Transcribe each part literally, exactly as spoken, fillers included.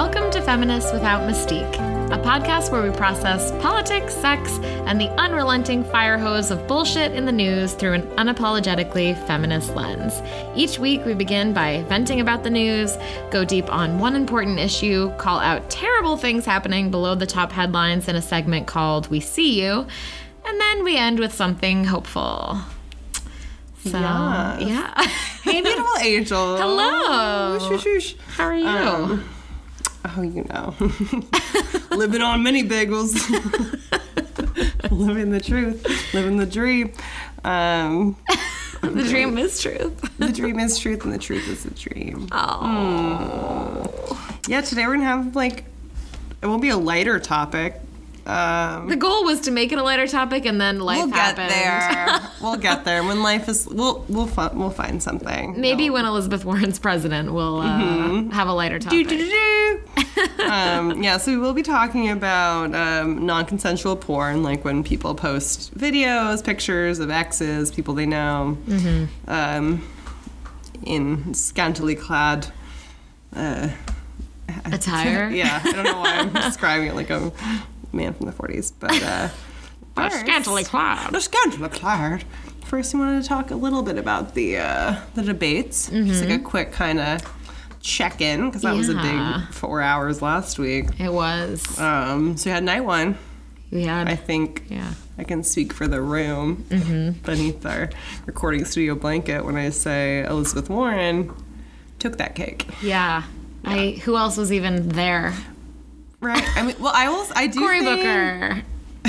Welcome to Feminists Without Mystique, a podcast where we process politics, sex, and the unrelenting fire hose of bullshit in the news through an unapologetically feminist lens. Each week, we begin by venting about the news, go deep on one important issue, call out terrible things happening below the top headlines in a segment called We See You, and then we end with something hopeful. So, yes. yeah. Hey, beautiful angel. Hello. Whoosh, whoosh, whoosh. How are you? Um, oh, you know. Living on mini bagels. Living the truth. Living the dream. Um, the dream is truth. the dream is truth and the truth is a dream. Oh. Mm. Yeah, today we're going to have, like, it won't be a lighter topic. Um, the goal was to make it a lighter topic, and then life we'll happened. get there. We'll get there. When life is, we'll we'll fi- we'll find something. Maybe no. when Elizabeth Warren's president, we'll uh, mm-hmm. have a lighter topic. Do, do, do, do. um, yeah, so we will be talking about um, non-consensual porn, like when people post videos, pictures of exes, people they know, mm-hmm. um, in scantily clad uh, attire. Yeah, I don't know why I'm describing it like a man from the forties, but uh, first, scantily clad. Scantily clad. First, we wanted to talk a little bit about the uh, the debates, mm-hmm. just like a quick kind of check-in, because that yeah. was a big four hours last week. It was. Um, so we had night one. We had. I think yeah. I can speak for the room mm-hmm. beneath our recording studio blanket when I say Elizabeth Warren took that cake. Yeah. yeah. I. Who else was even there? Right. I mean, well, I will. I do. Cory think, Booker.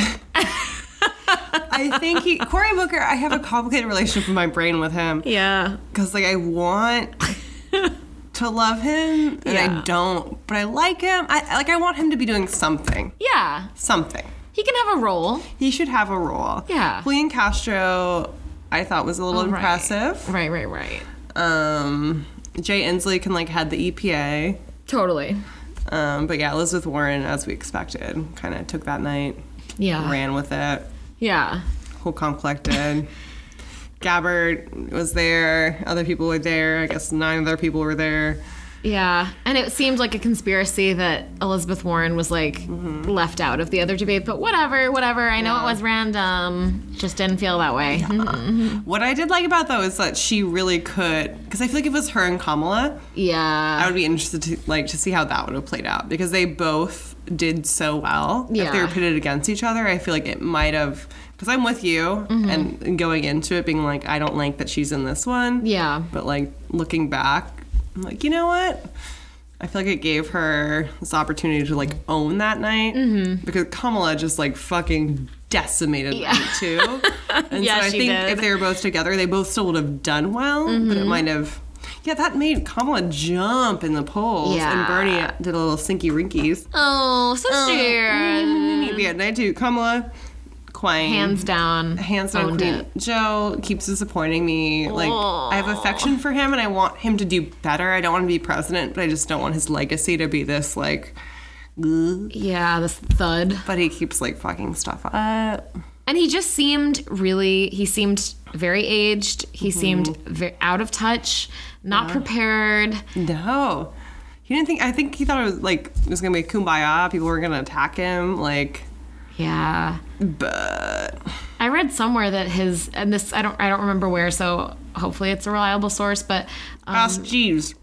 I think he, Cory Booker. I have a complicated relationship in my brain with him. Yeah. Because like I want to love him, and yeah. I don't. But I like him. I like. I want him to be doing something. Yeah. Something. He can have a role. He should have a role. Yeah. Julian Castro, I thought was a little oh, right. impressive. Right. Right. Right. Um, Jay Inslee can like head the E P A. Totally. Um, but yeah, Elizabeth Warren, as we expected, kind of took that night. Yeah. Ran with it. Yeah. Holcomb collected. Gabbard was there. Other people were there. I guess nine other people were there. Yeah. And it seemed like a conspiracy that Elizabeth Warren was, like, mm-hmm. left out of the other debate. But whatever, whatever. I know yeah. it was random. Just didn't feel that way. Yeah. Mm-hmm. What I did like about, though, is that she really could... Because I feel like if it was her and Kamala... Yeah. I would be interested to, like, to see how that would have played out. Because they both did so well. Yeah. If they were pitted against each other, I feel like it might have... Because I'm with you, mm-hmm. and going into it being like, I don't like that she's in this one. Yeah. But, like, looking back... I'm like, you know what? I feel like it gave her this opportunity to, like, own that night. Mm-hmm. Because Kamala just, like, fucking decimated yeah. them, too. And yeah, so I she think did. if they were both together, they both still would have done well. Mm-hmm. But it might have... Yeah, that made Kamala jump in the polls. Yeah. And Bernie did a little sinky rinkies. Oh, so uh, scared. Yeah, night two. Kamala... Queen. Hands down. Hands down queen. It. Joe keeps disappointing me. Like, Aww. I have affection for him and I want him to do better. I don't want him to be president, but I just don't want his legacy to be this, like, ugh. Yeah, this thud. But he keeps, like, fucking stuff up. And he just seemed really, he seemed very aged. He mm-hmm. seemed very out of touch, not yeah. prepared. No. He didn't think, I think he thought it was, like, it was going to be kumbaya. People were going to attack him. Like... Yeah. But I read somewhere that his and this I don't I don't remember where, so hopefully it's a reliable source, but um, Ask Jeeves.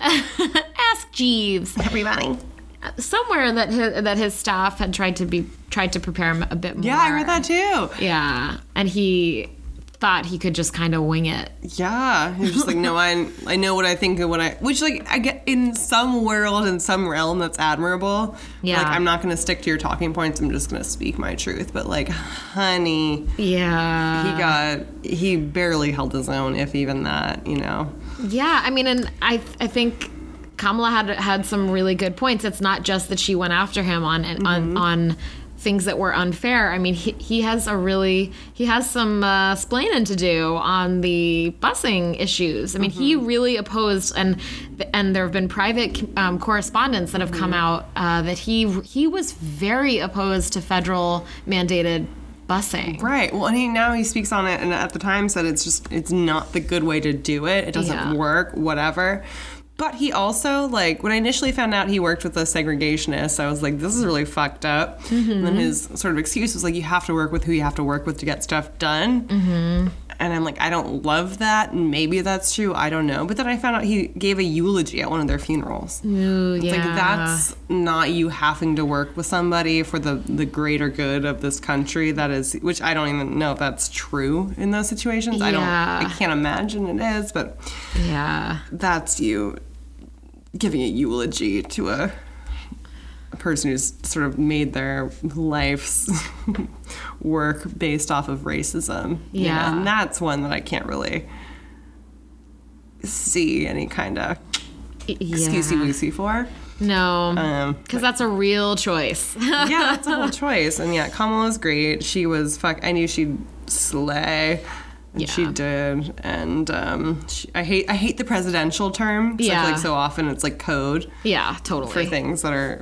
Ask Jeeves. Everybody. Somewhere that his, that his staff had tried to be tried to prepare him a bit more. Yeah, I read that too. Yeah. And he thought he could just kind of wing it. Yeah. He was just like, no, I I know what I think and what I... Which, like, I get in some world, in some realm, that's admirable. Yeah. Like, I'm not going to stick to your talking points. I'm just going to speak my truth. But, like, honey... Yeah. He got... He barely held his own, if even that, you know? Yeah. I mean, and I I think Kamala had had some really good points. It's not just that she went after him on mm-hmm. on on... things that were unfair. I mean, he, he has a really, he has some uh, splaining to do on the busing issues. I mean, mm-hmm. he really opposed, and and there have been private um, correspondence that have mm-hmm. come out uh, that he he was very opposed to federal mandated busing. Right. Well, and he now he speaks on it, and at the time said it's just it's not the good way to do it. It doesn't yeah. work. Whatever. But he also, like, when I initially found out he worked with a segregationist, I was like, this is really fucked up. Mm-hmm. And then his sort of excuse was like, you have to work with who you have to work with to get stuff done. Mm-hmm. And I'm like, I don't love that. And maybe that's true. I don't know. But then I found out he gave a eulogy at one of their funerals. Ooh, it's yeah. like, that's not you having to work with somebody for the, the greater good of this country. That is, which I don't even know if that's true in those situations. Yeah. I don't, I can't imagine it is, but yeah, that's you giving a eulogy to a, a person who's sort of made their life's work based off of racism. Yeah. You know? And that's one that I can't really see any kind of excusey-woosey for. No, because um, that's a real choice. Yeah, that's a whole choice. And yeah, Kamala's great. She was, fuck, I knew she'd slay. And yeah. she did, and um, she, I hate I hate the presidential term. Cause yeah, I feel like so often it's like code. Yeah, totally. For things that are.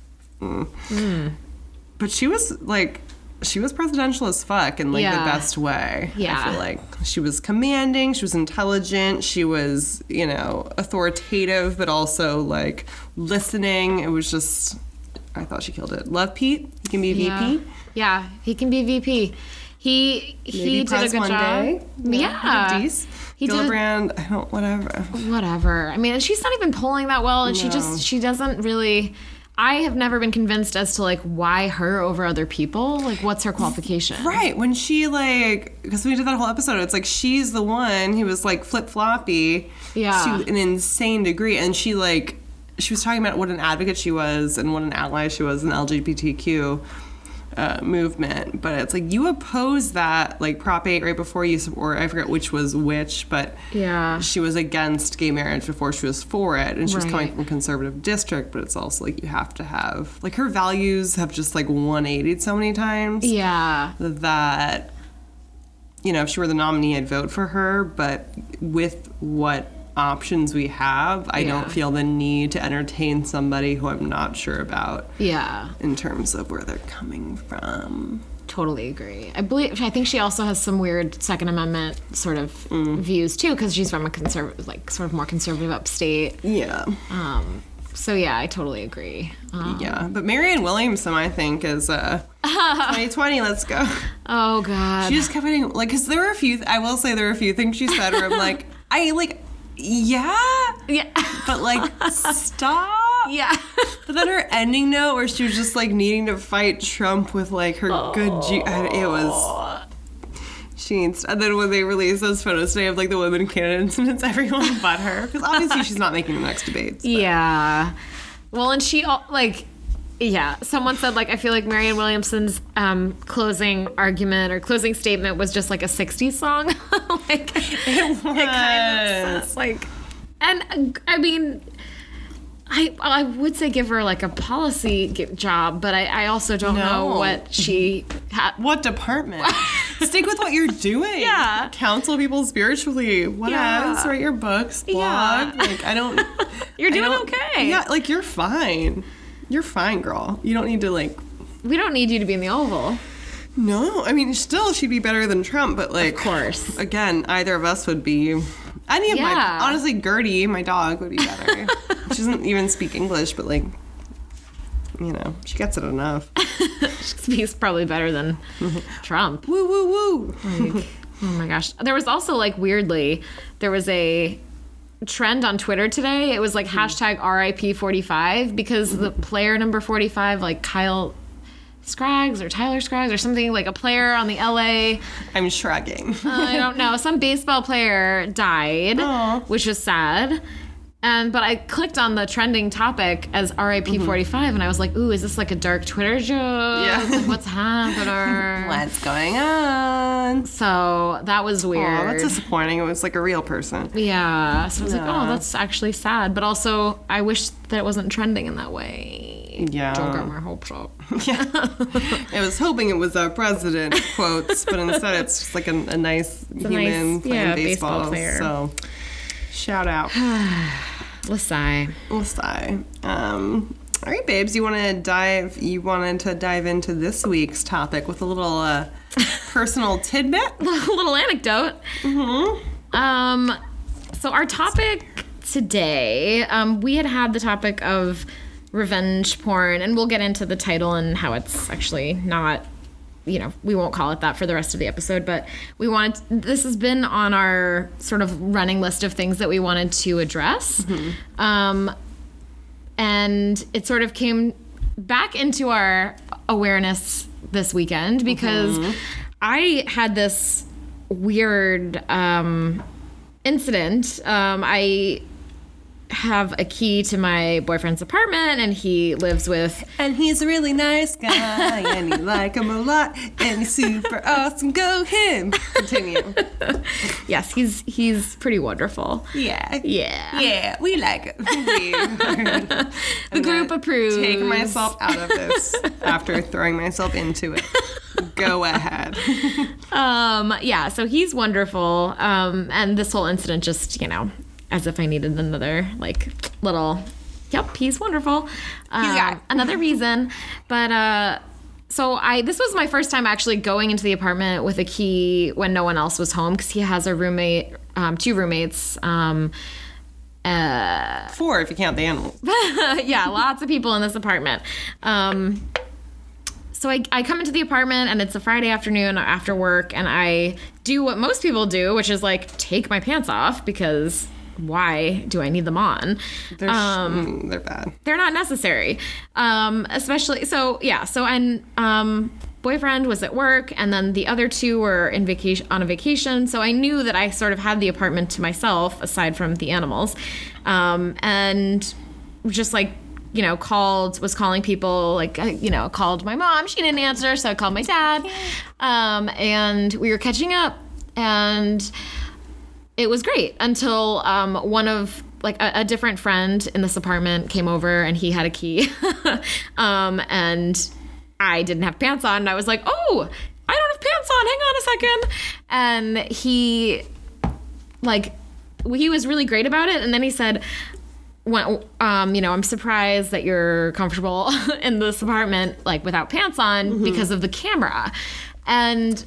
Mm. Mm. But she was like, she was presidential as fuck in like yeah. the best way. Yeah, I feel like she was commanding, she was intelligent, she was, you know, authoritative, but also like listening. It was just, I thought she killed it. Love Pete. He can be yeah. V P. Yeah, he can be V P. He he Maybe did a good one job. Day. Yeah, yeah. He Gillibrand, did, I don't, whatever. Whatever. I mean, and she's not even polling that well, and no. she just she doesn't really. I have never been convinced as to like why her over other people. Like, what's her qualification? Right. When she like, because we did that whole episode, it's like she's the one who was like flip floppy. Yeah. To an insane degree, and she like she was talking about what an advocate she was and what an ally she was in the L G B T Q. Uh, movement, but it's like you oppose that like Prop eight right before you, or I forget which was which, but yeah, she was against gay marriage before she was for it, and she was right. coming from a conservative district, but it's also like you have to have like her values have just like one eightied so many times, yeah, that you know if she were the nominee I'd vote for her, but with what options we have, I yeah. don't feel the need to entertain somebody who I'm not sure about. Yeah. In terms of where they're coming from. Totally agree. I believe. I think she also has some weird Second Amendment sort of mm. views too, because she's from a conservative, like sort of more conservative upstate. Yeah. Um. So yeah, I totally agree. Um, yeah, but Marianne Williamson, I think, is uh, twenty twenty. Let's go. Oh God. She just kept getting like, because there were a few. I will say there were a few things she said where I'm like, I like. Yeah. Yeah. But like, stop. Yeah. But then her ending note where she was just like needing to fight Trump with like her oh. good G. It was. She needs. And then when they released those photos today of like the women candidates, and it's everyone but her. Because obviously she's not making the next debates. But. Yeah. Well, and she like. Yeah, someone said, like, I feel like Marianne Williamson's um, closing argument or closing statement was just like a sixties song. Like, it was. It kind of, like, and I mean, I I would say give her like a policy job, but I, I also don't no. know what she had. What department? Stick with what you're doing. Yeah. Counsel people spiritually. What yeah. else? Write your books, blog. Yeah. Like, I don't. You're doing don't, okay. Yeah, like, you're fine. You're fine, girl. You don't need to, like... We don't need you to be in the Oval. No. I mean, still, she'd be better than Trump, but, like... Of course. Again, either of us would be... Any of yeah. my... Honestly, Gertie, my dog, would be better. She doesn't even speak English, but, like... You know, she gets it enough. She speaks probably better than Trump. Woo, woo, woo. Like, oh, my gosh. There was also, like, weirdly, there was a... trend on Twitter today. It was like hashtag R I P forty-five because the player number forty-five, like Kyle Scraggs or Tyler Scraggs or something, like a player on the L A. I'm shrugging. uh, I don't know. Some baseball player died, Aww. Which was sad. And but I clicked on the trending topic as R I P mm-hmm. forty-five, and I was like, "Ooh, is this like a dark Twitter joke? Yeah. Like, what's happening? What's going on?" So that was weird. Oh, that's disappointing. It was like a real person. Yeah. So I was yeah. like, "Oh, that's actually sad." But also, I wish that it wasn't trending in that way. Yeah. Don't get my hopes up. Yeah. I was hoping it was a president quotes, but instead it's just like a, a nice it's human a nice, playing yeah, baseball. baseball player. So. Shout out. Lasai. Lasai. Um, all right, babes. You want to dive? You wanted to dive into this week's topic with a little uh, personal tidbit, a little anecdote. Mm-hmm. Um, so our topic today, um, we had had the topic of revenge porn, and we'll get into the title and how it's actually not, you know, we won't call it that for the rest of the episode, but we wanted, this has been on our sort of running list of things that we wanted to address. Mm-hmm. Um, and it sort of came back into our awareness this weekend because mm-hmm. I had this weird um, incident. Um, I have a key to my boyfriend's apartment, and he lives with... And he's a really nice guy, and you like him a lot, and he's super awesome. Go him! Continue. Yes, he's he's pretty wonderful. Yeah. Yeah. Yeah, we like it. the I'm group approves. Take myself out of this after throwing myself into it. Go ahead. um, yeah, so he's wonderful, um, and this whole incident just, you know... as if I needed another, like, little, yep, he's wonderful. Uh, yeah. Another reason. But, uh, so I, this was my first time actually going into the apartment with a key when no one else was home, because he has a roommate, um, two roommates. Um, uh, Four, if you count the animals. Yeah, lots of people in this apartment. Um, so I, I come into the apartment, and it's a Friday afternoon after work, and I do what most people do, which is, like, take my pants off, because... why do I need them on? They're, um, they're bad. They're not necessary. Um, especially, so yeah, so and um, boyfriend was at work, and then the other two were in vacation on a vacation. So I knew that I sort of had the apartment to myself aside from the animals, um, and just like, you know, called, was calling people, like, I, you know, called my mom. She didn't answer, so I called my dad, um, and we were catching up, and it was great until um, one of, like, a, a different friend in this apartment came over, and he had a key. um, and I didn't have pants on, and I was like, oh, I don't have pants on. Hang on a second. And he, like, he was really great about it. And then he said, well, um, you know, I'm surprised that you're comfortable in this apartment, like, without pants on mm-hmm. because of the camera. And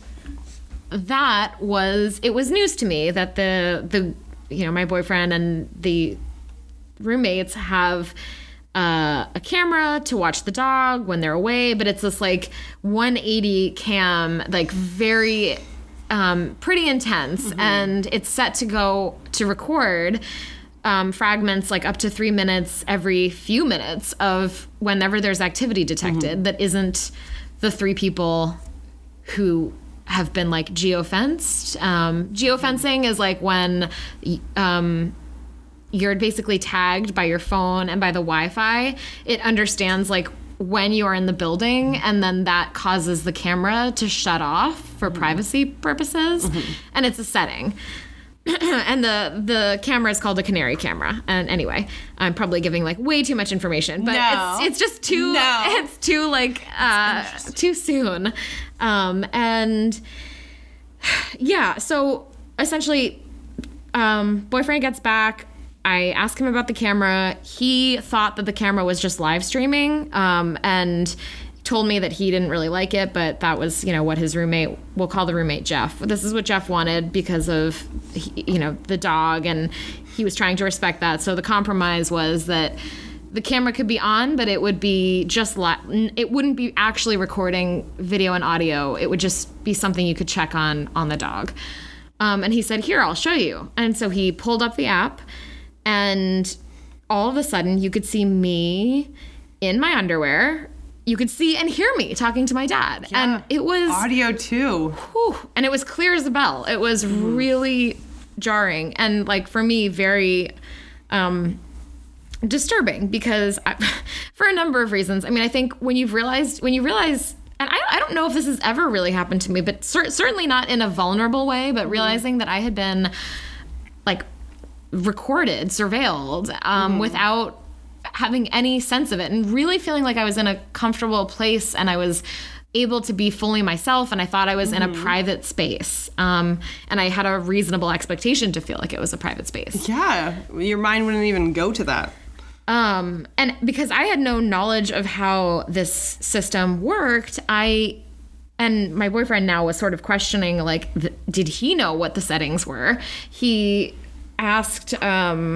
that was, it was news to me that the, the, you know, my boyfriend and the roommates have uh, a camera to watch the dog when they're away, but it's this like one eighty cam, like very, um, pretty intense. Mm-hmm. And it's set to go to record um, fragments like up to three minutes every few minutes of whenever there's activity detected mm-hmm. that isn't the three people who have been like geofenced. Um, geofencing is like when um, you're basically tagged by your phone and by the Wi-Fi. It understands like when you are in the building, and then that causes the camera to shut off for mm-hmm. privacy purposes. Mm-hmm. And it's a setting. And the the camera is called a canary camera. And anyway, I'm probably giving like way too much information, but no. it's it's just too no. it's too like uh, too soon. Um, and yeah, so essentially, um, boyfriend gets back. I ask him about the camera. He thought that the camera was just live streaming, um, and told me that he didn't really like it, but that was, you know, what his roommate, we'll call the roommate Jeff. This is what Jeff wanted because of, you know, the dog, and he was trying to respect that. So the compromise was that the camera could be on, but it would be just, li- it wouldn't be actually recording video and audio. It would just be something you could check on on the dog. Um, and he said, here, I'll show you. And so he pulled up the app, and all of a sudden you could see me in my underwear. You could see and hear me talking to my dad. Yeah, and it was... audio, too. Whew, and it was clear as a bell. It was mm. really jarring. And, like, for me, very um, disturbing because... I, for a number of reasons. I mean, I think when you've realized... When you realize... And I, I don't know if this has ever really happened to me, but cer- certainly not in a vulnerable way, but realizing mm. that I had been, like, recorded, surveilled, um, mm. without... having any sense of it, and really feeling like I was in a comfortable place and I was able to be fully myself, and I thought I was mm-hmm. in a private space. Um, and I had a reasonable expectation to feel like it was a private space. Yeah. Your mind wouldn't even go to that. Um, and because I had no knowledge of how this system worked, I, and my boyfriend now was sort of questioning, like, th- did he know what the settings were? He asked, um,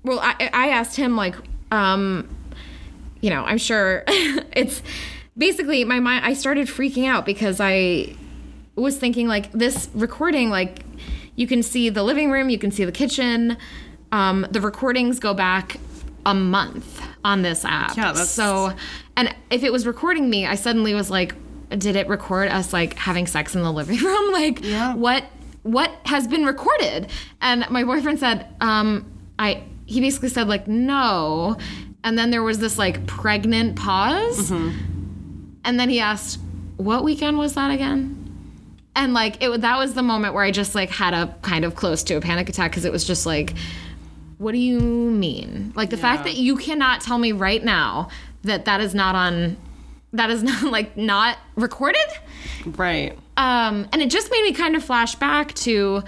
well, I, I asked him, like, um, you know, I'm sure it's basically my mind. I started freaking out because I was thinking, like, this recording, like, you can see the living room, you can see the kitchen. Um, the recordings go back a month on this app. Yeah, that's... So, and if it was recording me, I suddenly was like, did it record us, like, having sex in the living room? Like, yeah. what what has been recorded? And my boyfriend said, um, I, he basically said, like, no. And then there was this, like, pregnant pause. Mm-hmm. And then he asked, what weekend was that again? And, like, it that was the moment where I just, like, had a kind of close to a panic attack, because it was just like, what do you mean? Like, the yeah. fact that you cannot tell me right now that that is not on, that is not, like, not recorded? Right. Um, and it just made me kind of flash back to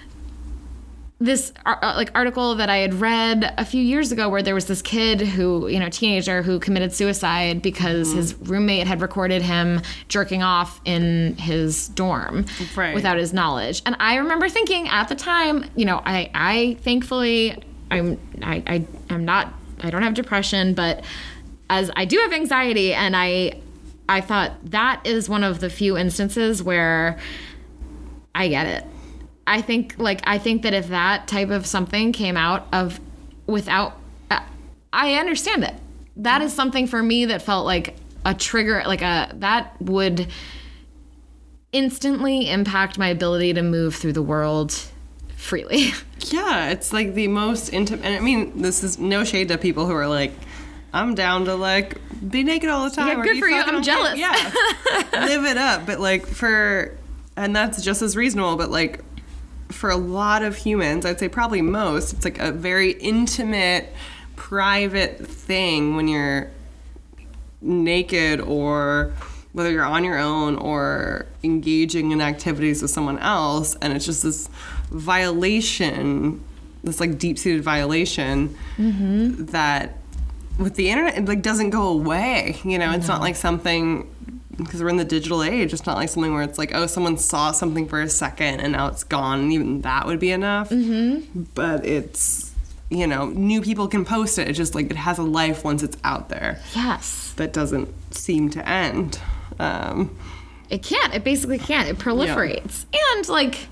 this uh, like article that I had read a few years ago, where there was this kid who, you know, teenager who committed suicide because mm-hmm. his roommate had recorded him jerking off in his dorm right. without his knowledge. And I remember thinking at the time, you know, I, I thankfully I'm I, I I'm not I don't have depression, but as I do have anxiety, and I I thought that is one of the few instances where I get it. I think, like, I think that if that type of something came out of without, uh, I understand it. That is something for me that felt like a trigger, like a, that would instantly impact my ability to move through the world freely. Yeah, it's like the most intimate, and I mean, this is no shade to people who are like, I'm down to, like, be naked all the time. Yeah, good for you. I'm jealous. Think, yeah, live it up. But, like, for, and that's just as reasonable, but, like, for a lot of humans, I'd say probably most, it's like a very intimate, private thing when you're naked, or whether you're on your own or engaging in activities with someone else. And it's just this violation, this, like, deep-seated violation mm-hmm. that with the internet, it, like, doesn't go away. You know, it's no. not like something, because we're in the digital age, it's not like something where it's like, oh, someone saw something for a second and now it's gone, and even that would be enough. Mm-hmm. But it's, you know, new people can post it. It's just like, it has a life once it's out there. Yes. That doesn't seem to end. Um, it can't. It basically can't. It proliferates. Yeah. And, like,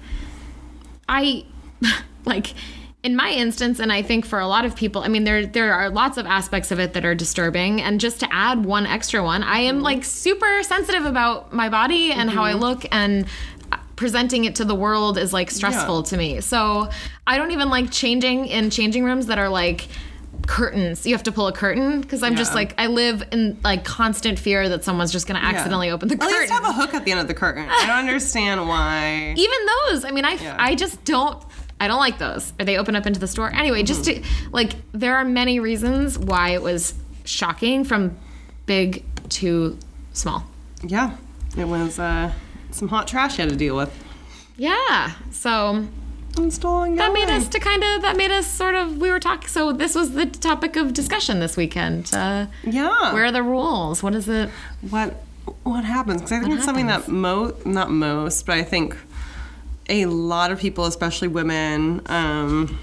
I, like... in my instance, and I think for a lot of people, I mean, there there are lots of aspects of it that are disturbing. And just to add one extra one, I am, like, super sensitive about my body and mm-hmm. how I look, and presenting it to the world is, like, stressful yeah. to me. So I don't even like changing in changing rooms that are, like, curtains. You have to pull a curtain, because I'm yeah. just, like, I live in, like, constant fear that someone's just going to accidentally yeah. open the curtain. At least have a hook at the end of the curtain. I don't understand why. Even those. I mean, I, yeah. I just don't. I don't like those. Or they open up into the store. Anyway, mm-hmm. just to, like, there are many reasons why it was shocking, from big to small. Yeah. It was uh, some hot trash you had to deal with. Yeah. So I'm still ongoing. That made us to kind of, that made us sort of, we were talking, so this was the topic of discussion this weekend. Uh, yeah. Where are the rules? What is it? What, what happens? Because I think what it's happens? something that most, not most, but I think a lot of people, especially women, um,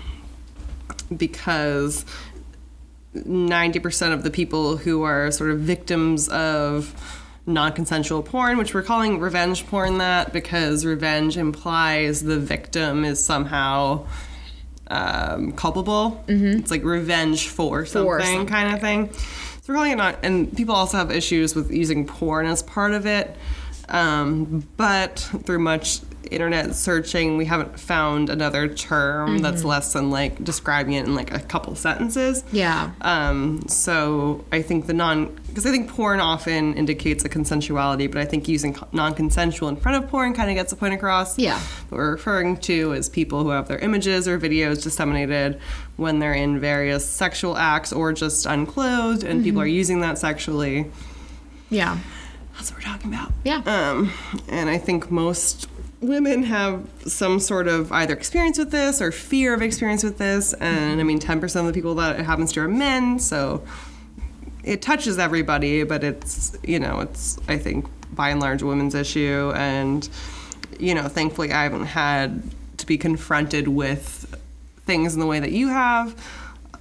because ninety percent of the people who are sort of victims of non-consensual porn, which we're calling revenge porn that, because revenge implies the victim is somehow um, culpable. Mm-hmm. It's like revenge for something, for something kind of thing. So we're calling it not, and people also have issues with using porn as part of it. Um, but through much internet searching, we haven't found another term mm-hmm. that's less than, like, describing it in, like, a couple sentences. Yeah. Um, so I think the non, because I think porn often indicates a consensuality, but I think using non-consensual in front of porn kind of gets the point across. Yeah. What we're referring to is people who have their images or videos disseminated when they're in various sexual acts or just unclothed, and mm-hmm. people are using that sexually. Yeah. That's what we're talking about. Yeah. Um, and I think most women have some sort of either experience with this or fear of experience with this. And I mean, ten percent of the people that it happens to are men. So it touches everybody, but it's, you know, it's, I think, by and large, a women's issue. And, you know, thankfully I haven't had to be confronted with things in the way that you have.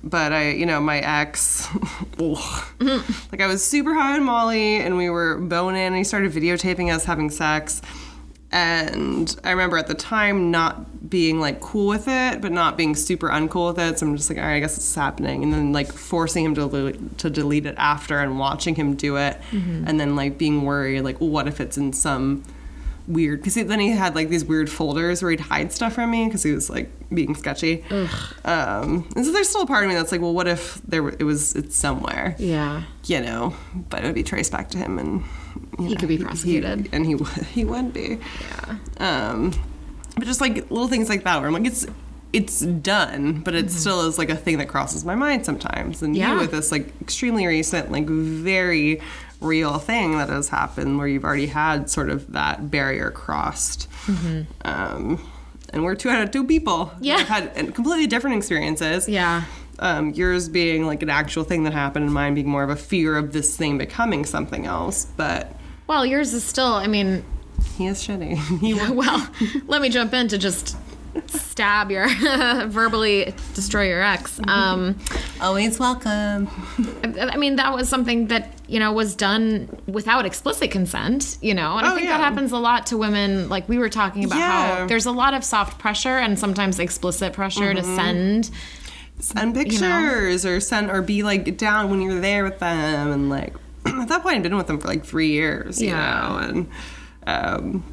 But I, you know, my ex, like I was super high on Molly and we were boning and he started videotaping us having sex. And I remember at the time not being like cool with it, but not being super uncool with it. So I'm just like, all right, I guess it's happening. And then like forcing him to delete, to delete it after and watching him do it. Mm-hmm. And then like being worried, like, well, what if it's in some weird, because then he had like these weird folders where he'd hide stuff from me because he was like being sketchy. Um, and so there's still a part of me that's like, well, what if there it was, it's somewhere. Yeah. You know, but it would be traced back to him and you he know, could be prosecuted. He, and he he would be. Yeah. Um, but just like little things like that where I'm like, it's it's done, but it mm-hmm. still is like a thing that crosses my mind sometimes. And yeah. you with this like extremely recent, like very real thing that has happened where you've already had sort of that barrier crossed. Mm-hmm. Um, and we're two out of two people. Yeah. We've had completely different experiences. Yeah. Um, yours being like an actual thing that happened and mine being more of a fear of this thing becoming something else. But well, yours is still, I mean, he is shitty. He yeah, well, let me jump in to just stab your verbally destroy your ex. Um, Always welcome. I mean, that was something that, you know, was done without explicit consent, you know, and oh, I think yeah. that happens a lot to women. Like we were talking about yeah. how there's a lot of soft pressure and sometimes explicit pressure mm-hmm. to send send pictures, you know? or send or be like down when you're there with them. And like at that point I'd been with them for like three years, you yeah. know, and um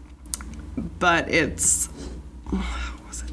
but it's what was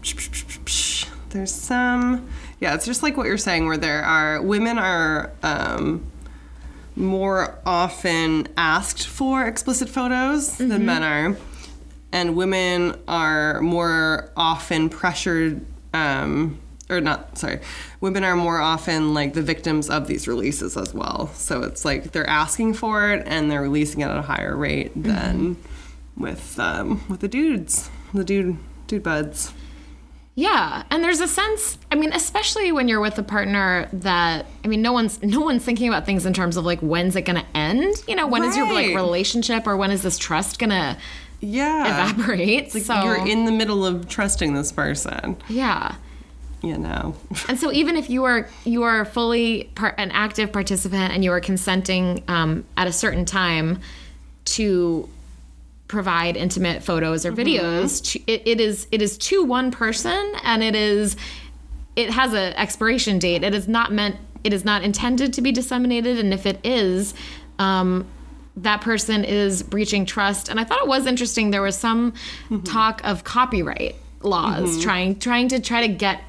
it? There's some yeah, it's just like what you're saying where there are women are um more often asked for explicit photos mm-hmm. than men are, and women are more often pressured um or not, sorry, women are more often like the victims of these releases as well. So it's like they're asking for it and they're releasing it at a higher rate mm-hmm. than with um, with the dudes, the dude dude buds. Yeah, and there's a sense, I mean, especially when you're with a partner that, I mean, no one's no one's thinking about things in terms of like, when's it going to end? You know, when right. is your like relationship or when is this trust going to yeah. evaporate? Like so you're in the middle of trusting this person. Yeah. You know. And so even if you are you are fully part, an active participant and you are consenting um, at a certain time to provide intimate photos or videos, mm-hmm. to, it, it is it is to one person and it is it has an expiration date. It is not meant it is not intended to be disseminated, and if it is, um, that person is breaching trust. And I thought it was interesting. There was some mm-hmm. talk of copyright laws mm-hmm. trying trying to try to get.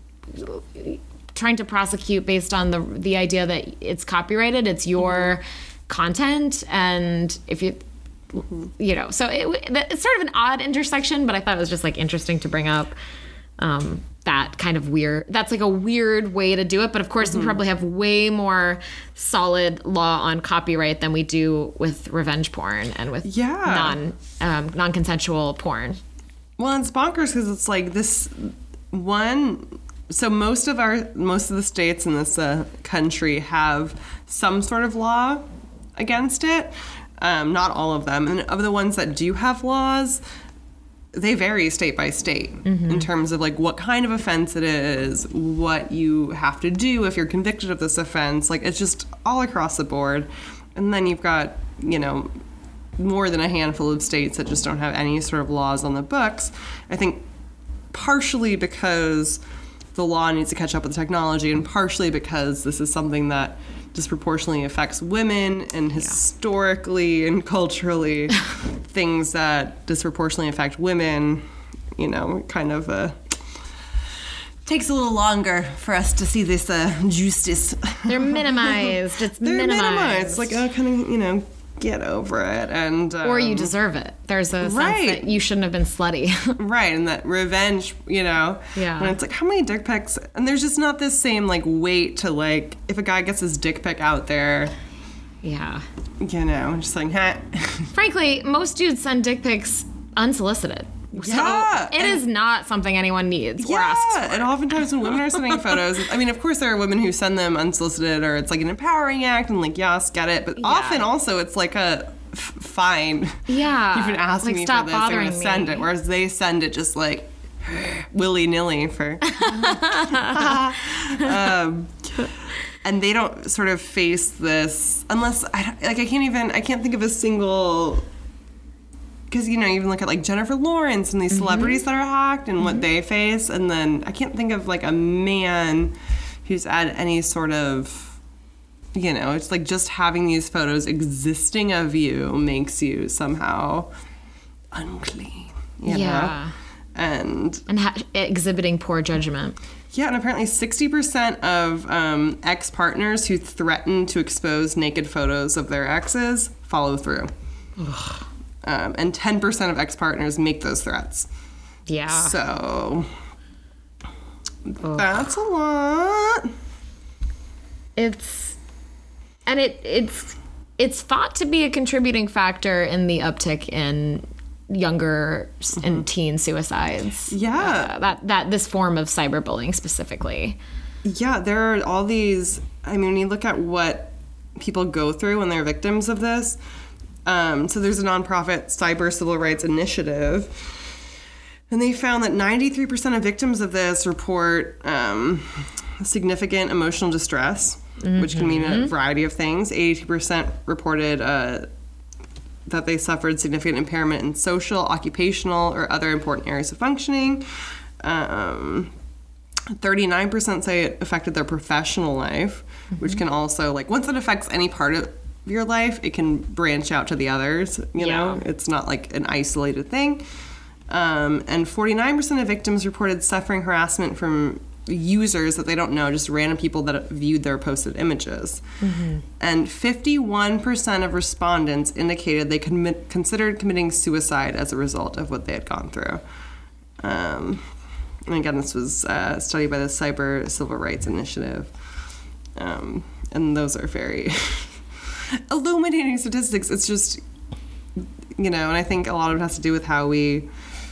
trying to prosecute based on the the idea that it's copyrighted, it's your mm-hmm. content, and if you mm-hmm. you know, so it, it's sort of an odd intersection, but I thought it was just like interesting to bring up um, that kind of weird. That's like a weird way to do it, but of course mm-hmm. we probably have way more solid law on copyright than we do with revenge porn and with yeah. non um, non-consensual porn. Well, it's bonkers because it's like this one. So most of our most of the states in this uh, country have some sort of law against it. Um, not all of them. And of the ones that do have laws, they vary state by state mm-hmm. in terms of like what kind of offense it is, what you have to do if you're convicted of this offense. Like it's just all across the board. And then you've got, you know, more than a handful of states that just don't have any sort of laws on the books. I think partially because the law needs to catch up with the technology, and partially because this is something that disproportionately affects women, and historically yeah. and culturally things that disproportionately affect women, you know, kind of uh, takes a little longer for us to see this uh, justice. They're minimized. It's They're minimized. minimized. It's like, oh, kind of, you know, get over it. And um, or you deserve it. There's a sense right. that you shouldn't have been slutty. Right, and that revenge, you know. Yeah. When it's like, how many dick pics? And there's just not this same, like, weight to, like, if a guy gets his dick pic out there. Yeah. You know, just like, huh. Frankly, most dudes send dick pics unsolicited. So yeah, it is not something anyone needs yeah, or asks for. And oftentimes when women are sending photos, I mean, of course there are women who send them unsolicited, or it's like an empowering act and like, yes, get it. But yeah. often also it's like a f- fine. Yeah. You've been asking like, me stop for this, I'm bothering going to send me. it. Whereas they send it just like, willy-nilly for um, and they don't sort of face this unless I don't, like I can't even I can't think of a single, because you know you even look at like Jennifer Lawrence and these celebrities mm-hmm. that are hacked and mm-hmm. what they face, and then I can't think of like a man who's had any sort of, you know, it's like just having these photos existing of you makes you somehow unclean, you yeah know? and and ha- exhibiting poor judgment. Yeah, and apparently sixty percent of um, ex-partners who threaten to expose naked photos of their exes follow through. Um, and ten percent of ex-partners make those threats. Yeah. So, Ugh. That's a lot. It's, and it it's it's thought to be a contributing factor in the uptick in younger mm-hmm. and teen suicides. Yeah. Uh, that, that this form of cyberbullying specifically. Yeah, there are all these, I mean, when you look at what people go through when they're victims of this, um, so there's a nonprofit Cyber Civil Rights Initiative, and they found that ninety-three percent of victims of this report um, significant emotional distress, mm-hmm. which can mean a variety of things. eighty-two percent reported uh, that they suffered significant impairment in social, occupational, or other important areas of functioning. Um, thirty-nine percent say it affected their professional life, mm-hmm. which can also, like, once it affects any part of your life, it can branch out to the others, you yeah. know? It's not, like, an isolated thing. Um, and forty-nine percent of victims reported suffering harassment from users that they don't know, just random people that viewed their posted images. Mm-hmm. And fifty-one percent of respondents indicated they commit, considered committing suicide as a result of what they had gone through. Um, and again, this was uh, studied by the Cyber Civil Rights Initiative. Um, and those are very illuminating statistics. It's just, you know, and I think a lot of it has to do with how we,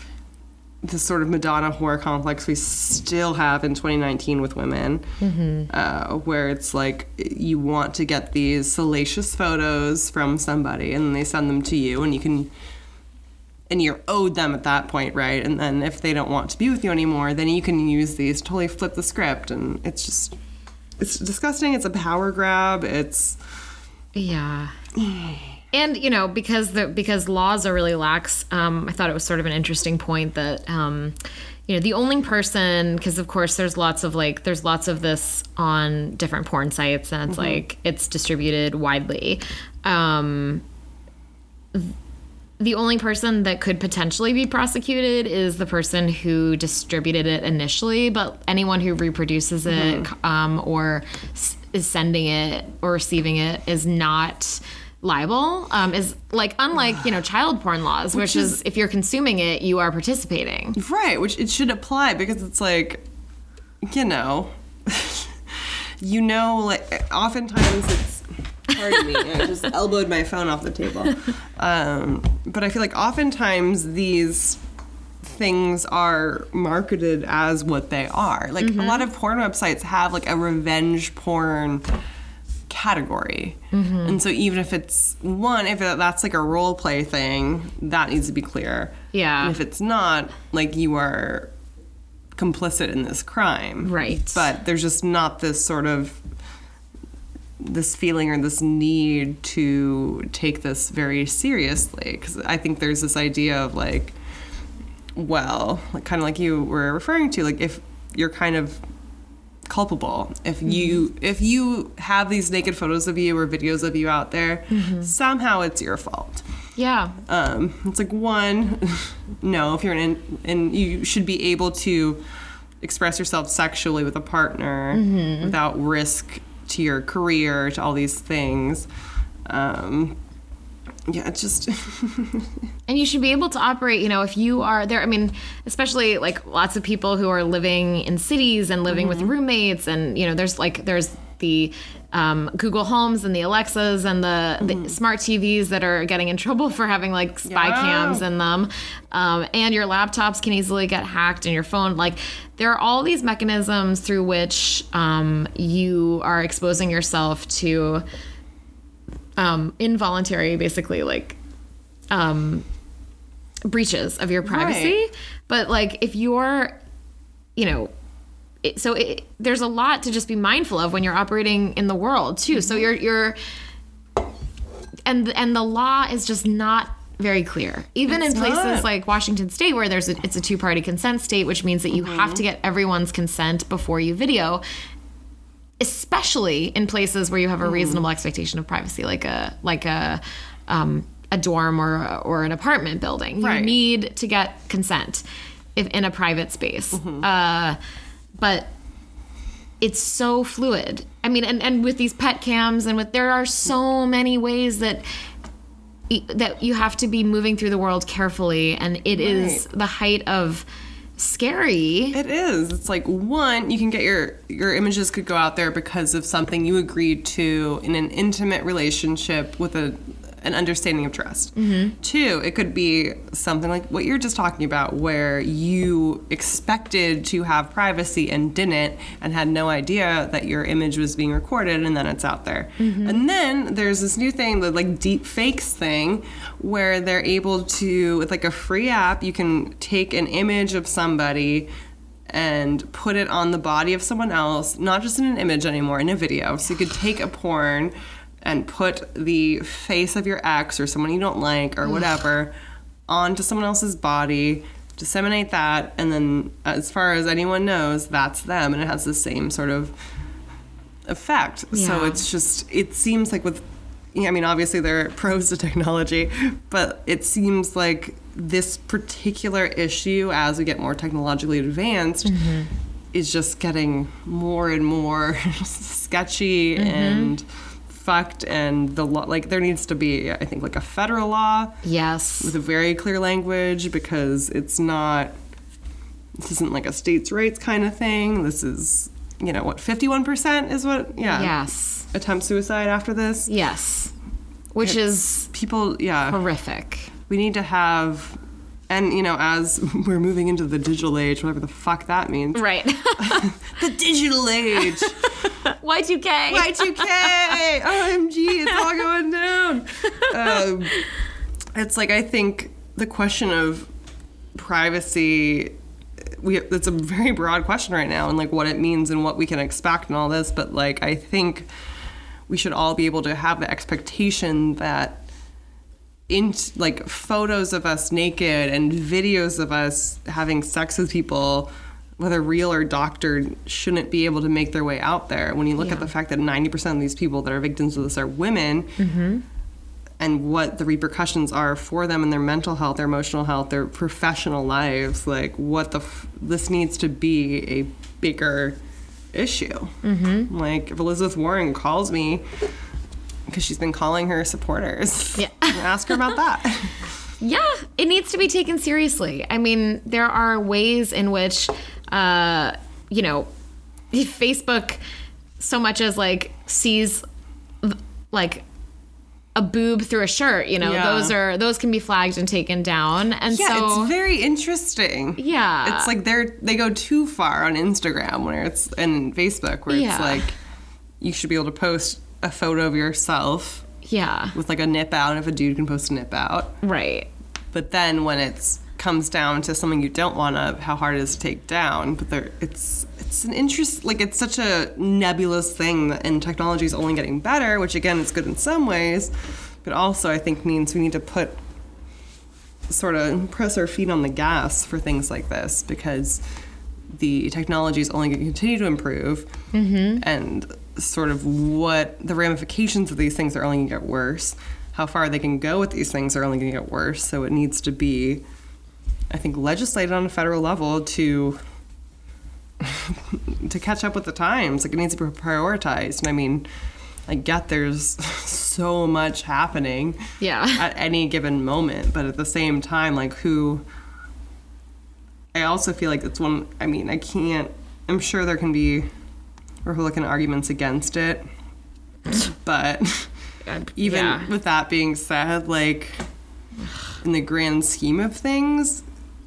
this sort of Madonna horror complex we still have in twenty nineteen with women, mm-hmm. uh, where it's like you want to get these salacious photos from somebody and then they send them to you and you can, and you're owed them at that point, right? And then if they don't want to be with you anymore, then you can use these to totally flip the script, and it's just, it's disgusting. It's a power grab. It's... Yeah. And, you know, because the because laws are really lax, um, I thought it was sort of an interesting point that, um, you know, the only person, because of course there's lots of like, there's lots of this on different porn sites and it's mm-hmm. like, it's distributed widely. Um, the only person that could potentially be prosecuted is the person who distributed it initially, but anyone who reproduces it mm-hmm. um, or s- is sending it or receiving it is not liable, um, is like unlike, you know, child porn laws, which, which is, is if you're consuming it, you are participating. Right, which it should apply because it's like, you know, you know, like oftentimes it's, pardon me, I just elbowed my phone off the table. Um, but I feel like oftentimes these things are marketed as what they are. Like mm-hmm. a lot of porn websites have like a revenge porn category, mm-hmm. and so even if it's one, if that's like a role play thing, that needs to be clear. Yeah. And if it's not, like you are complicit in this crime, right? But there's just not this sort of this feeling or this need to take this very seriously, because I think there's this idea of like, well, like kind of like you were referring to, like if you're kind of culpable, if you mm-hmm. if you have these naked photos of you or videos of you out there, mm-hmm. somehow it's your fault. Yeah. Um, it's like one, no, if you're in, and you should be able to express yourself sexually with a partner mm-hmm. without risk to your career, to all these things. Um, yeah, it's just... And you should be able to operate, you know, if you are there, I mean, especially like lots of people who are living in cities and living mm-hmm. with roommates, and, you know, there's like, there's the um, Google Homes and the Alexas and the, mm-hmm. the smart T Vs that are getting in trouble for having like spy yeah. cams in them. Um, and your laptops can easily get hacked, and your phone. Like, there are all these mechanisms through which um, you are exposing yourself to um, involuntary, basically, like, um, breaches of your privacy. Right. But like if you're, you know, it, so it, there's a lot to just be mindful of when you're operating in the world too. Mm-hmm. So you're you're and and the law is just not very clear. Even it's in places not. like Washington State, where there's a, it's a two-party consent state, which means that you mm-hmm. have to get everyone's consent before you video, especially in places where you have a mm. reasonable expectation of privacy, like a like a um, a dorm or or an apartment building. You right. need to get consent if in a private space. Mm-hmm. Uh, but it's so fluid. I mean, and, and with these pet cams and with there are so many ways that that you have to be moving through the world carefully, and it right. is the height of scary. It is. It's like, one, you can get your your images could go out there because of something you agreed to in an intimate relationship with a an understanding of trust. Mm-hmm. Two, it could be something like what you're just talking about, where you expected to have privacy and didn't, and had no idea that your image was being recorded, and then it's out there. Mm-hmm. And then there's this new thing, the like deep fakes thing, where they're able to, with like a free app, you can take an image of somebody and put it on the body of someone else, not just in an image anymore, in a video. So you could take a porn and put the face of your ex or someone you don't like or whatever onto someone else's body, disseminate that, and then as far as anyone knows, that's them, and it has the same sort of effect. Yeah. So it's just, it seems like with, I mean, obviously there are pros to technology, but it seems like this particular issue, as we get more technologically advanced, mm-hmm. is just getting more and more sketchy mm-hmm. and fucked, and the law, like there needs to be, I think, like a federal law, yes, with a very clear language, because it's not, this isn't like a states' rights kind of thing. This is, you know, what, fifty-one percent is what, yeah, yes, attempt suicide after this, yes, which it's, is people, yeah, horrific. We need to have, and you know, as we're moving into the digital age, whatever the fuck that means, right? The digital age. Y two K. Y two K. O M G, it's all going down. Um, it's like, I think the question of privacy, we it's a very broad question right now, and like what it means and what we can expect and all this. But like, I think we should all be able to have the expectation that in like photos of us naked and videos of us having sex with people, whether real or doctored, shouldn't be able to make their way out there. When you look yeah. at the fact that ninety percent of these people that are victims of this are women, mm-hmm. and what the repercussions are for them and their mental health, their emotional health, their professional lives, like what the, f- this needs to be a bigger issue. Mm-hmm. Like if Elizabeth Warren calls me, because she's been calling her supporters, yeah. ask her about that. Yeah, it needs to be taken seriously. I mean, there are ways in which, uh, you know, Facebook so much as like sees like a boob through a shirt, you know, yeah. those are those can be flagged and taken down. And yeah, so it's very interesting. Yeah. It's like they're they go too far on Instagram where it's and Facebook where yeah. it's like you should be able to post a photo of yourself. Yeah. With like a nip out, if a dude can post a nip out. Right. But then when it's comes down to something you don't want to, how hard it is to take down. But there, it's it's an interest, like it's such a nebulous thing, and technology is only getting better, which again is good in some ways, but also I think means we need to put sort of press our feet on the gas for things like this, because the technology is only going to continue to improve, mm-hmm. and sort of what the ramifications of these things are only going to get worse. How far they can go with these things are only going to get worse. So it needs to be, I think, legislated on a federal level to to catch up with the times. Like, it needs to be prioritized. And I mean, I get there's so much happening yeah. at any given moment, but at the same time, like, who... I also feel like it's one... I mean, I can't... I'm sure there can be Republican arguments against it, but... Even yeah. with that being said, like, in the grand scheme of things...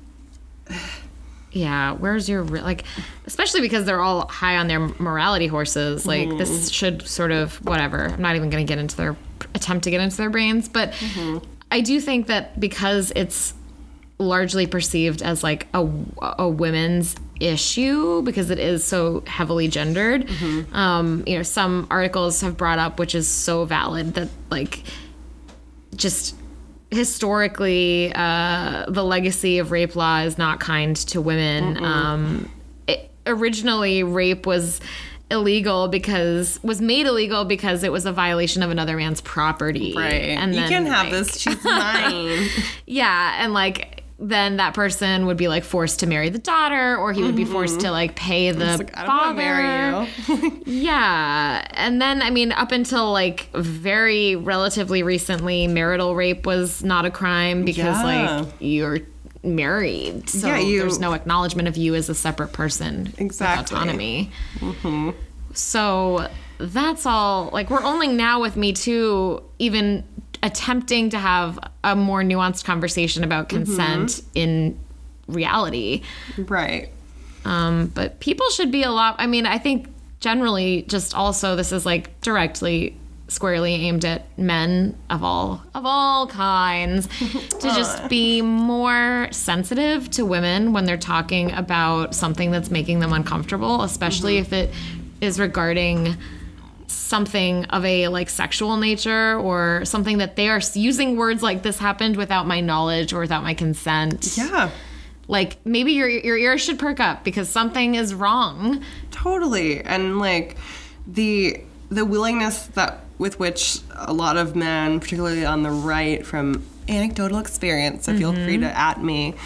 Yeah, where's your... Like, especially because they're all high on their morality horses. Like, mm-hmm. this should sort of... Whatever. I'm not even going to get into their... Attempt to get into their brains. But mm-hmm. I do think that because it's largely perceived as like a, a women's issue because it is so heavily gendered. Mm-hmm. Um, you know, some articles have brought up, which is so valid, that like just historically uh, the legacy of rape law is not kind to women. Mm-hmm. Um, it, originally, rape was illegal because was made illegal because it was a violation of another man's property. Right. And you then, can have like, this. She's mine. Yeah, and like then that person would be like forced to marry the daughter, or he would be forced to like pay the like, I don't father. want to marry you. Yeah, and then I mean, up until like very relatively recently, marital rape was not a crime because Yeah. like you're married, so Yeah, you- there's no acknowledgement of you as a separate person Exactly. with autonomy. Mm-hmm. So that's all. Like we're only now with Me Too even attempting to have a more nuanced conversation about consent mm-hmm. in reality. Right. Um, but people should be a lot. I mean, I think generally, just also this is like directly, squarely aimed at men of all of all kinds to just be more sensitive to women when they're talking about something that's making them uncomfortable, especially mm-hmm. if it is regarding something of a like sexual nature or something that they are using words like this happened without my knowledge or without my consent. Yeah. Like maybe your your ears should perk up because something is wrong. Totally. And like the the willingness that with which a lot of men, particularly on the right, from anecdotal experience, so mm-hmm. feel free to at me.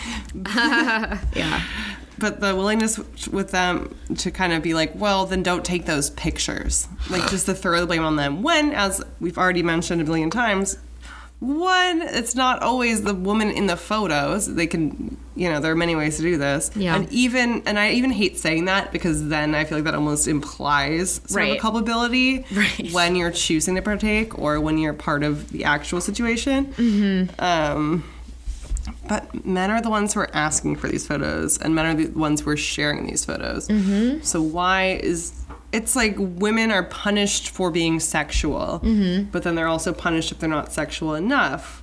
Yeah. But the willingness with them to kind of be like, well, then don't take those pictures. Like, just to throw the blame on them. When, as we've already mentioned a million times, one, it's not always the woman in the photos. They can, you know, there are many ways to do this. Yeah. And even, and I even hate saying that because then I feel like that almost implies sort right. of a culpability right. when you're choosing to partake or when you're part of the actual situation. Mm-hmm. Um... But men are the ones who are asking for these photos, and men are the ones who are sharing these photos. Mm-hmm. So why is... It's like women are punished for being sexual, mm-hmm. but then they're also punished if they're not sexual enough.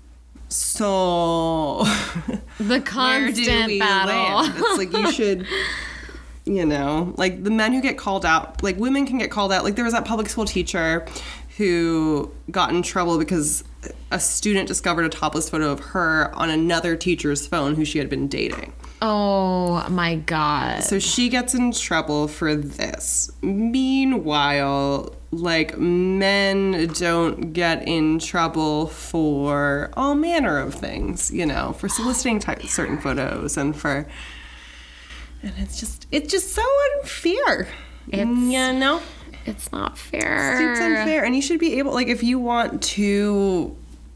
So... The constant where do we battle. land? It's like you should... You know, like the men who get called out, like women can get called out. Like there was that public school teacher who got in trouble because a student discovered a topless photo of her on another teacher's phone who she had been dating. Oh my God. So she gets in trouble for this. Meanwhile, like men don't get in trouble for all manner of things, you know, for soliciting type, certain photos and for... And it's just, it's just so unfair. It's, you know? It's not fair. It's unfair. And you should be able, like, if you want to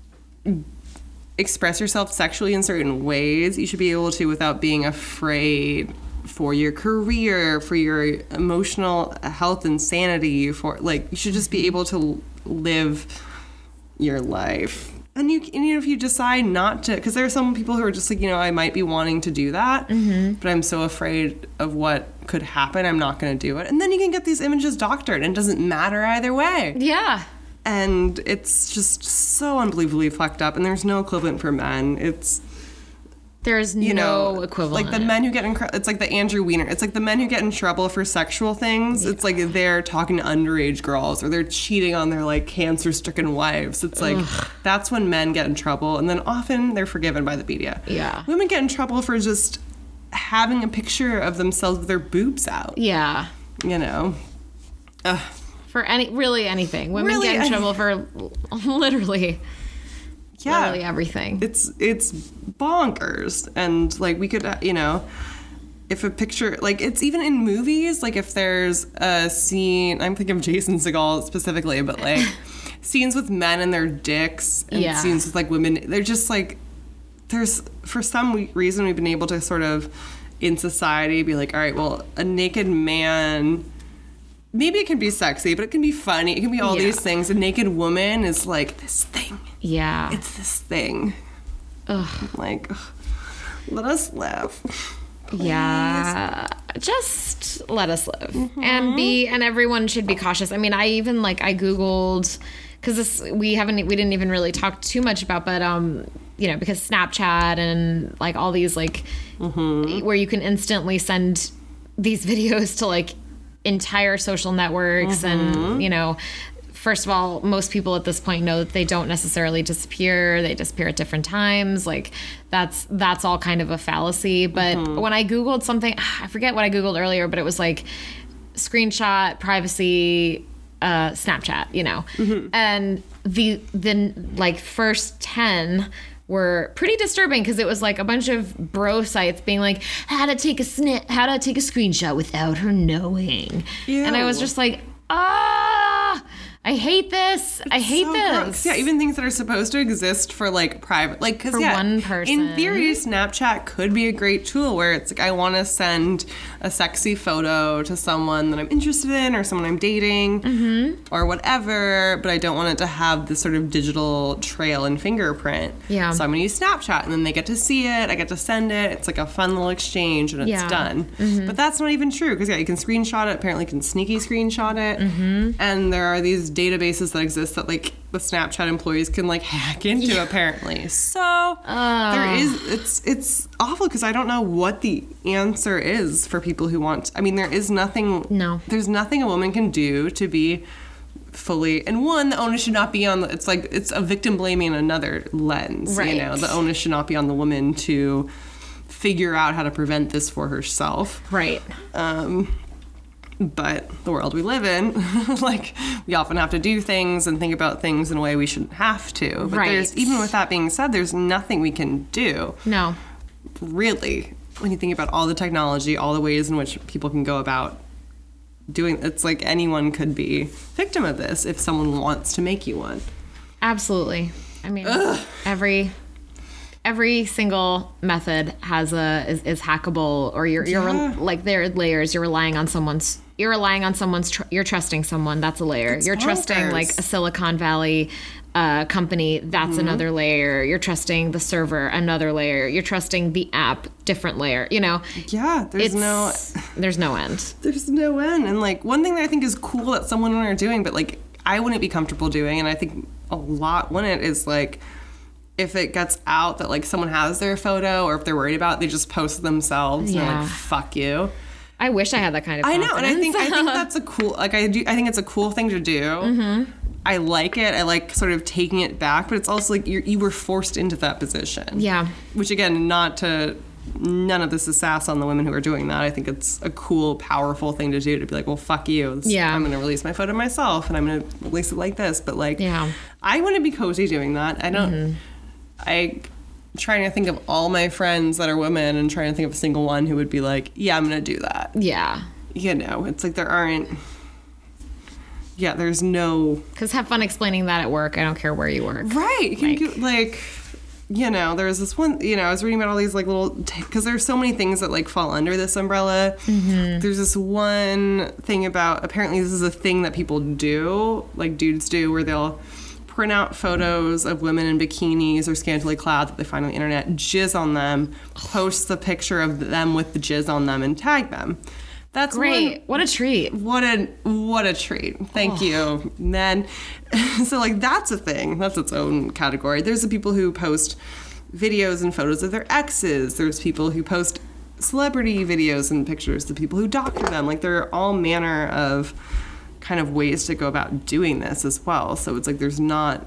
express yourself sexually in certain ways, you should be able to without being afraid for your career, for your emotional health and sanity, for, like, you should just be able to live your life. And you, and you know, if you decide not to, because there are some people who are just like, you know, I might be wanting to do that, mm-hmm. but I'm so afraid of what could happen, I'm not going to do it. And then you can get these images doctored, and it doesn't matter either way. Yeah. And it's just so unbelievably fucked up, and there's no equivalent for men. It's... There's you no know, equivalent. Like the men who get in, it's like the Andrew Weiner. It's like the men who get in trouble for sexual things. Yeah. It's like they're talking to underage girls or they're cheating on their like cancer-stricken wives. It's like Ugh. That's when men get in trouble, and then often they're forgiven by the media. Yeah, women get in trouble for just having a picture of themselves with their boobs out. Yeah, you know. Ugh. For any really anything, women really get in any- trouble for literally. Yeah, literally everything. It's it's bonkers, and like we could, you know, if a picture, like it's even in movies, like if there's a scene, I'm thinking of Jason Segel specifically, but like scenes with men and their dicks, and yeah. scenes with like women, they're just like, there's for some reason we've been able to sort of in society be like, all right, well, a naked man. Maybe it can be sexy, but it can be funny. It can be all yeah. these things. A naked woman is like this thing. Yeah. It's this thing. Ugh. Like, ugh, let us live. Please. Yeah. Just let us live. Mm-hmm. And be, and everyone should be cautious. I mean, I even, like, I Googled, because this, we haven't, we didn't even really talk too much about, but um, you know, because Snapchat and like all these like mm-hmm. where you can instantly send these videos to like entire social networks mm-hmm. and, you know, first of all, most people at this point know that they don't necessarily disappear. They disappear at different times. Like that's that's all kind of a fallacy. But mm-hmm. when I Googled something, I forget what I Googled earlier, but it was like screenshot, privacy, uh, Snapchat, you know. Mm-hmm. And the the like first ten were pretty disturbing because it was like a bunch of bro sites being like, how to take a snip, how to take a screenshot without her knowing. Ew. And I was just like, ah, I hate this. It's I hate so this. Gross. Yeah, even things that are supposed to exist for like private, like because yeah, one person. In theory, Snapchat could be a great tool where it's like I want to send a sexy photo to someone that I'm interested in or someone I'm dating mm-hmm. or whatever, but I don't want it to have this sort of digital trail and fingerprint. Yeah. So I'm gonna use Snapchat, and then they get to see it. I get to send it. It's like a fun little exchange, and it's yeah. done. Mm-hmm. But that's not even true because yeah, you can screenshot it. Apparently, you can sneaky screenshot it, mm-hmm. and there are these databases that exist that like the Snapchat employees can like hack into yeah. apparently. So uh. there is it's it's awful because I don't know what the answer is for people who want. I mean, there is nothing. No, there's nothing a woman can do to be fully. And one, the onus should not be on. The, it's like it's a victim blaming another lens. Right. You know, the onus should not be on the woman to figure out how to prevent this for herself. Right. Um. But the world we live in, like, we often have to do things and think about things in a way we shouldn't have to. But right. there's, even with that being said, there's nothing we can do. No. Really. When you think about all the technology, all the ways in which people can go about doing, it's like anyone could be victim of this if someone wants to make you one. Absolutely. I mean, Ugh. every... Every single method has a is, is hackable, or you're you're yeah. re- like there are layers. You're relying on someone's. You're relying on someone's. Tr- you're trusting someone. That's a layer. It's you're bonkers. Trusting like a Silicon Valley uh, company. That's mm-hmm. another layer. You're trusting the server. Another layer. You're trusting the app. Different layer. You know. Yeah. There's it's, no. There's no end. There's no end. And like one thing that I think is cool that some women are doing, but like I wouldn't be comfortable doing, and I think a lot wouldn't, is like. If it gets out that like someone has their photo, or if they're worried about it, they just post themselves yeah. and they're like, fuck you. I wish I had that kind of confidence. I know, and I think I think that's a cool like I do I think it's a cool thing to do. Mm-hmm. I like it. I like sort of taking it back, but it's also like you you were forced into that position. Yeah. Which again, not to none of this is sass on the women who are doing that. I think it's a cool, powerful thing to do, to be like, well, fuck you. This, yeah. I'm going to release my photo myself, and I'm going to release it like this. But like, yeah. I wouldn't be cozy doing that. I don't. Mm-hmm. I trying to think of all my friends that are women and trying to think of a single one who would be like, yeah, I'm going to do that. Yeah. You know, it's like there aren't, yeah, there's no. Because have fun explaining that at work. I don't care where you work. Right. You can like, do, like, you know, there's this one, you know, I was reading about all these like little, because there's so many things that like fall under this umbrella. Mm-hmm. There's this one thing about, apparently this is a thing that people do, like dudes do, where they'll print out photos of women in bikinis or scantily clad that they find on the internet, jizz on them, post the picture of them with the jizz on them, and tag them. That's great. One, what a treat. What a what a treat. Thank oh. you, men. So like that's a thing. That's its own category. There's the people who post videos and photos of their exes. There's people who post celebrity videos and pictures. The people who doctor them. Like there are all manner of kind of ways to go about doing this as well. So it's like there's not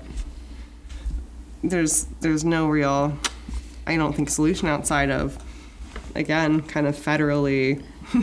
there's there's no real, I don't think, solution outside of, again, kind of federally.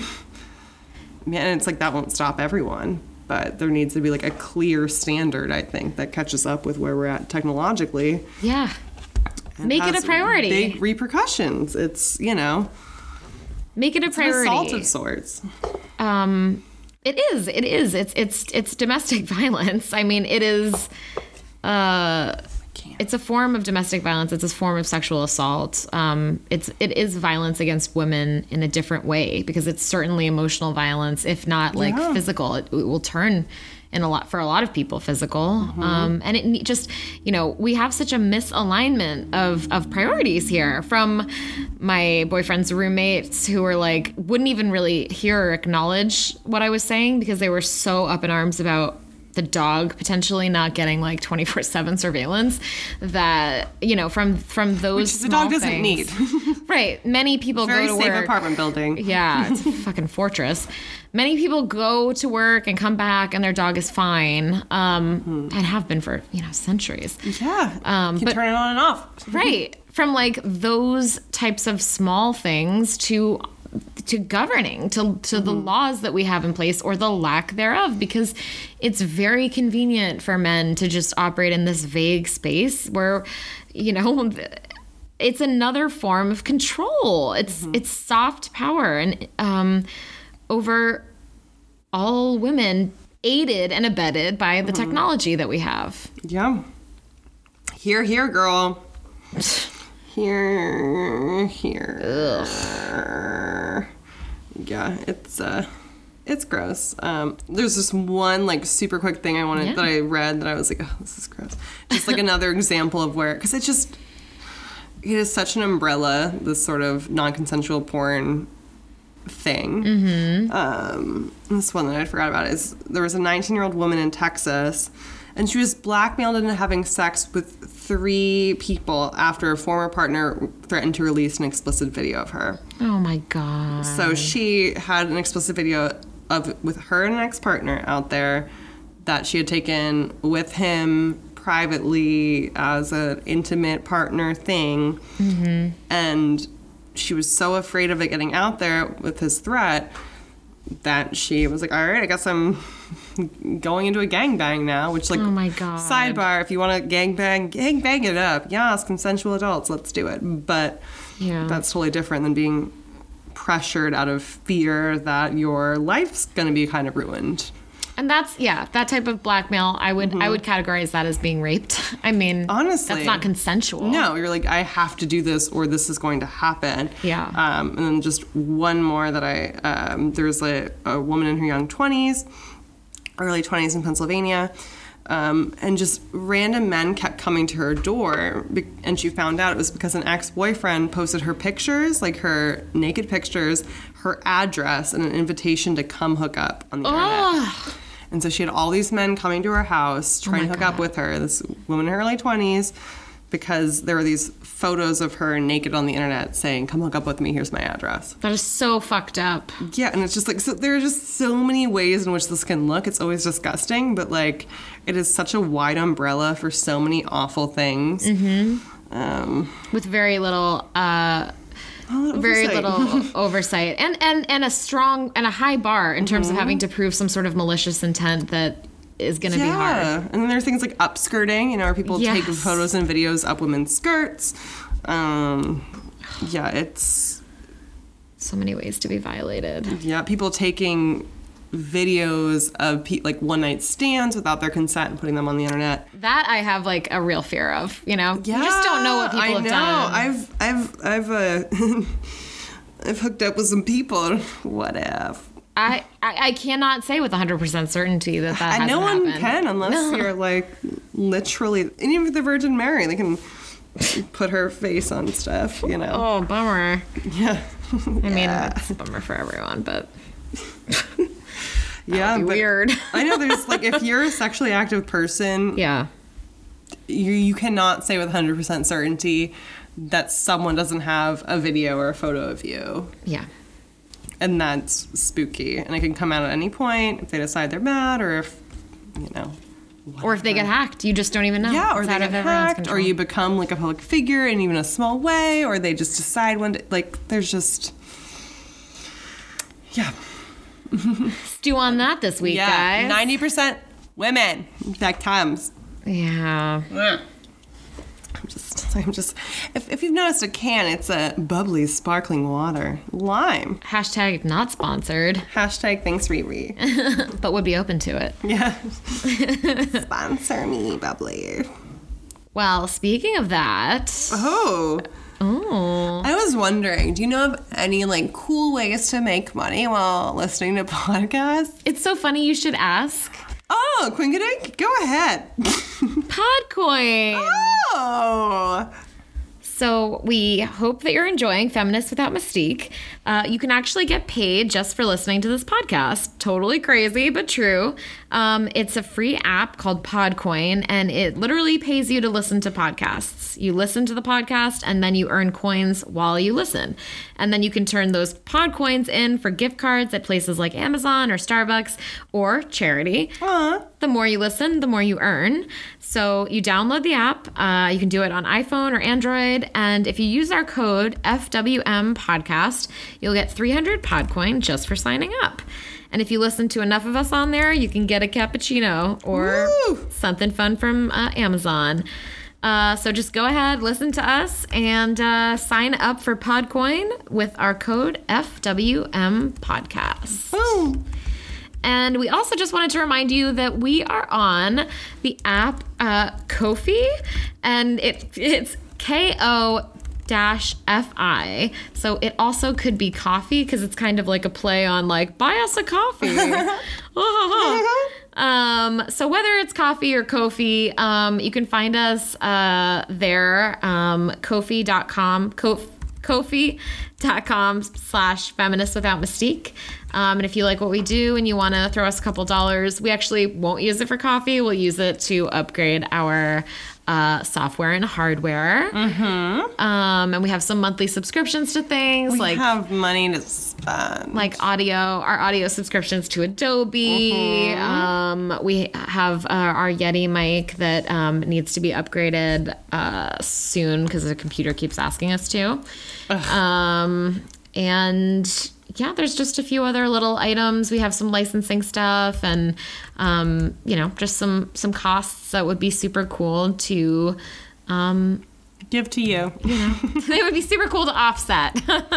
Man, it's like that won't stop everyone, but there needs to be like a clear standard, I think, that catches up with where we're at technologically. Yeah. Make it a priority. Big repercussions. It's, you know, make it a it's priority. An assault of sorts. Um It is. It is. It's it's it's domestic violence. I mean, it is. Uh, it's a form of domestic violence. It's a form of sexual assault. Um, it's it is violence against women in a different way, because it's certainly emotional violence, if not like yeah. physical. It, it will turn in a lot for a lot of people physical. Mm-hmm. Um, and it just, you know, we have such a misalignment of, of priorities here, from my boyfriend's roommates who were like, wouldn't even really hear or acknowledge what I was saying because they were so up in arms about the dog potentially not getting like twenty-four seven surveillance, that, you know, from from those Which the small dog doesn't things, need. right? Many people Very go to safe work. apartment building. Yeah, it's a fucking fortress. Many people go to work and come back and their dog is fine, um, mm-hmm. and have been for, you know, centuries. Yeah, um, you can but, turn it on and off. Right. From like those types of small things to to governing, to to mm-hmm. the laws that we have in place or the lack thereof, because it's very convenient for men to just operate in this vague space where, you know, it's another form of control. It's mm-hmm. it's soft power and um, over all women, aided and abetted by the mm-hmm. technology that we have. Yeah. Here, here, girl. Here, here. Ugh. Yeah, it's uh, it's gross. Um, there's this one like super quick thing I wanted yeah. that I read that I was like, oh, this is gross. Just like another example of where, because it just, it is such an umbrella, this sort of non-consensual porn thing. Mm-hmm. Um, this one that I forgot about is there was a nineteen-year-old woman in Texas. And she was blackmailed into having sex with three people after a former partner threatened to release an explicit video of her. Oh, my God. So she had an explicit video of with her and an ex-partner out there that she had taken with him privately as an intimate partner thing. Mm-hmm. And she was so afraid of it getting out there with his threat that she was like, all right, I guess I'm going into a gangbang now, which, like, oh my God. Sidebar, if you want to gangbang, gangbang it up. Yes, consensual adults, let's do it. But yeah. that's totally different than being pressured out of fear that your life's going to be kind of ruined. And that's, yeah, that type of blackmail, I would mm-hmm. I would categorize that as being raped. I mean, honestly, that's not consensual. No, you're like, I have to do this or this is going to happen. Yeah. Um, and then just one more that I, um, there's a, a woman in her young twenties, early twenties in Pennsylvania, um, and just random men kept coming to her door, and she found out it was because an ex-boyfriend posted her pictures, like her naked pictures, her address, and an invitation to come hook up on the oh. internet. And so she had all these men coming to her house, trying oh to hook God. up with her, this woman in her early twenties, because there were these photos of her naked on the internet saying, come hook up with me, here's my address. That is so fucked up. Yeah, and it's just like, so there are just so many ways in which this can look. It's always disgusting, but like, it is such a wide umbrella for so many awful things. Mm-hmm. Um, with very little... Uh, Oversight. Very little oversight, and, and and a strong and a high bar in terms mm-hmm. of having to prove some sort of malicious intent that is going to yeah. be hard. And then there's things like upskirting, you know, where people yes. take photos and videos up women's skirts. Um, yeah, it's so many ways to be violated. Yeah, people taking videos of pe- like one night stands without their consent and putting them on the internet. That I have like a real fear of, you know. Yeah, you just don't know what people I have know. done. I've I've I've uh, I've hooked up with some people. What if? I, I, I cannot say with one hundred percent certainty that that and hasn't no one happened. can unless No. you're like literally, and even with the Virgin Mary, they can put her face on stuff, you know. Oh, bummer. Yeah. I mean, Yeah. it's a bummer for everyone, but yeah, would be but weird. I know there's like, if you're a sexually active person, Yeah. you you cannot say with one hundred percent certainty that someone doesn't have a video or a photo of you. Yeah. And that's spooky. And it can come out at any point if they decide they're mad or if, you know. Whatever. Or if they get hacked, you just don't even know. Yeah, or It's they out get of everyone's hacked, control. or you become like a public figure in even a small way, or they just decide when to, like, there's just, yeah. Stew on that this week, Yeah, guys. ninety percent women. That comes. Yeah. I'm just, I'm just, if, if you've noticed a can, it's a bubbly, sparkling water. Lime. Hashtag not sponsored, Hashtag thanks, Riri. but would be open to it. Yeah. Sponsor me, bubbly. Well, speaking of that. Oh. Oh. I was wondering, do you know of any, like, cool ways to make money while listening to podcasts? It's so funny you should ask. Oh, Quinkadink, go ahead. Podcoin. Oh. So we hope that you're enjoying Feminists Without Mystique. Uh, you can actually get paid just for listening to this podcast. Totally crazy, but true. Um, it's a free app called Podcoin, and it literally pays you to listen to podcasts. You listen to the podcast, and then you earn coins while you listen. And then you can turn those Podcoins in for gift cards at places like Amazon or Starbucks or charity. Aww. The more you listen, the more you earn. So you download the app. Uh, you can do it on iPhone or Android. And if you use our code F W M Podcast, you'll get three hundred Podcoin just for signing up. And if you listen to enough of us on there, you can get a cappuccino or Woo! something fun from uh, Amazon. Uh, so just go ahead, listen to us, and uh, sign up for Podcoin with our code F W M Podcast. Boom. And we also just wanted to remind you that we are on the app uh, Ko-fi, and it it's K O dash F I. So it also could be coffee because it's kind of like a play on like, buy us a coffee. um, so whether it's coffee or Ko-fi, um, you can find us uh, there, um, Ko-fi dot com, Ko- Ko-fi.com slash feminist without mystique. Um, and if you like what we do and you want to throw us a couple dollars, we actually won't use it for coffee. We'll use it to upgrade our uh, software and hardware. Mm-hmm. Um, and we have some monthly subscriptions to things We like have money to spend. like audio, our audio subscriptions to Adobe. Mm-hmm. Um, we have uh, our Yeti mic that um, needs to be upgraded uh, soon because the computer keeps asking us to. Um, and yeah, there's just a few other little items. We have some licensing stuff and, um, you know, just some, some costs that would be super cool to, um, give to you. you know, they would be super cool to offset.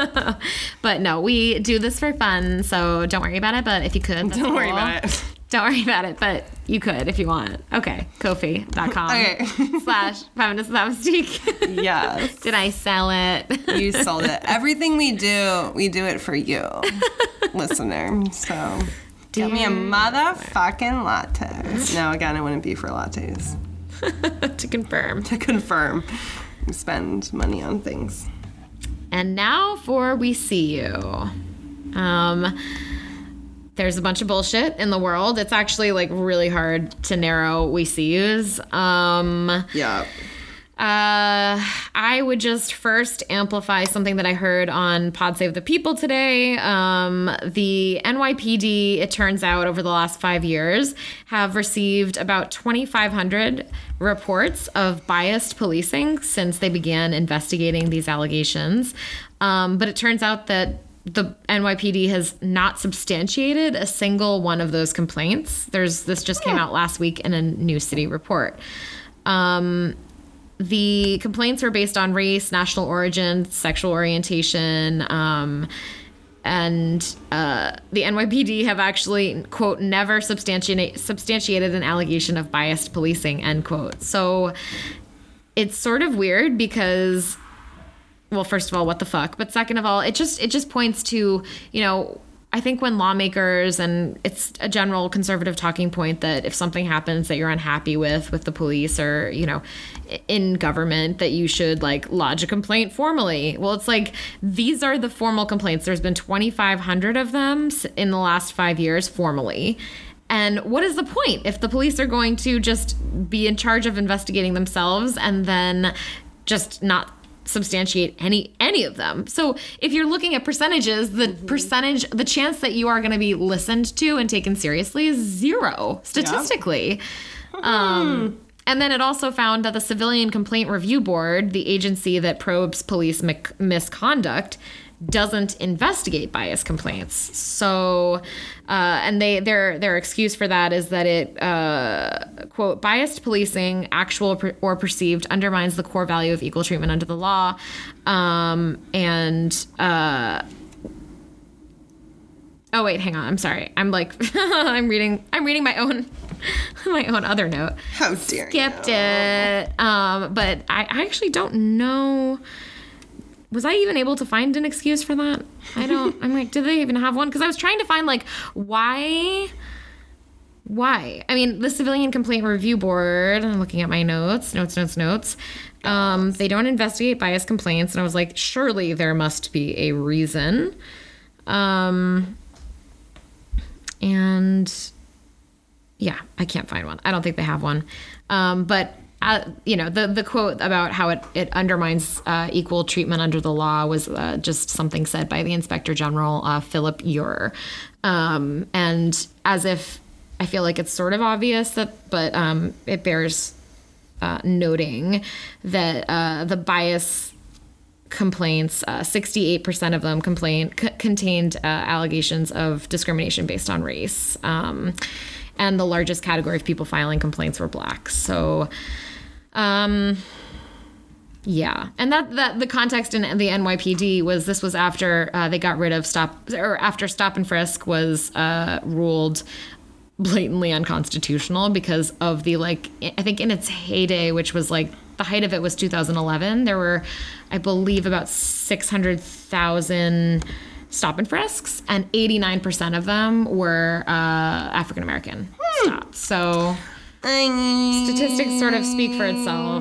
But no, we do this for fun. So don't worry about it. But if you could, that's Don't worry cool. about it. Don't worry about it, but you could if you want. Okay, Ko-fi dot com Okay. slash feminist without mystique. Yes. Did I sell it? You sold it. Everything we do, we do it for you, listener. So get me a Dear motherfucking latte. No, again, it wouldn't be for lattes. To confirm. To confirm, we spend money on things. And now for We See You. Um, there's a bunch of bullshit in the world. It's actually like really hard to narrow We See Yous. Um, Yeah. Uh, I would just first amplify something that I heard on Pod Save the People today. Um, the N Y P D, it turns out, over the last five years, have received about twenty-five hundred reports of biased policing since they began investigating these allegations. Um, but it turns out that the N Y P D has not substantiated a single one of those complaints. There's this just came out last week in a New City report. Um, the complaints were based on race, national origin, sexual orientation, um, and uh, the N Y P D have actually, quote, never substantiate, substantiated an allegation of biased policing, end quote. So it's sort of weird because, well, first of all, what the fuck? But second of all, it just it just points to, you know, I think when lawmakers, and it's a general conservative talking point that if something happens that you're unhappy with, with the police or, you know, in government, that you should like lodge a complaint formally. Well, it's like, these are the formal complaints. There's been twenty-five hundred of them in the last five years formally. And what is the point if the police are going to just be in charge of investigating themselves and then just not substantiate any any of them? So if you're looking at percentages, the mm-hmm. percentage, the chance that you are going to be listened to and taken seriously is zero statistically. Yeah. Um, and then it also found that the Civilian Complaint Review Board, the agency that probes police mi- misconduct, doesn't investigate bias complaints. So, uh, and they their their excuse for that is that it, uh, quote, biased policing, actual per- or perceived, undermines the core value of equal treatment under the law. Um, and, uh, oh wait, hang on. I'm sorry. I'm like, I'm reading, I'm reading my own, my own other note. How dare you? Skipped it. Um, but I, I actually don't know. Was I even able to find an excuse for that? I don't, I'm like, did they even have one? Because I was trying to find, like, why, why? I mean, the Civilian Complaint Review Board, I'm looking at my notes, notes, notes, notes. Um, they don't investigate bias complaints. And I was like, surely there must be a reason. Um, and yeah, I can't find one. I don't think they have one. Um, but uh, you know, the the quote about how it it undermines uh, equal treatment under the law was uh, just something said by the Inspector General uh, Philip Ure, um, and as if I feel like it's sort of obvious that, but um, it bears uh, noting that uh, the bias complaints, uh, sixty-eight percent of them complain c- contained uh, allegations of discrimination based on race. Um, and the largest category of people filing complaints were Black. So, um, yeah. And that, that the context in the N Y P D was this was after uh, they got rid of stop or after stop and frisk was uh, ruled blatantly unconstitutional because of the, like, I think in its heyday, which was like the height of it was two thousand eleven, there were, I believe, about six hundred thousand stop and frisks, and eighty-nine percent of them were uh, African American hmm. stops. So statistics sort of speak for itself.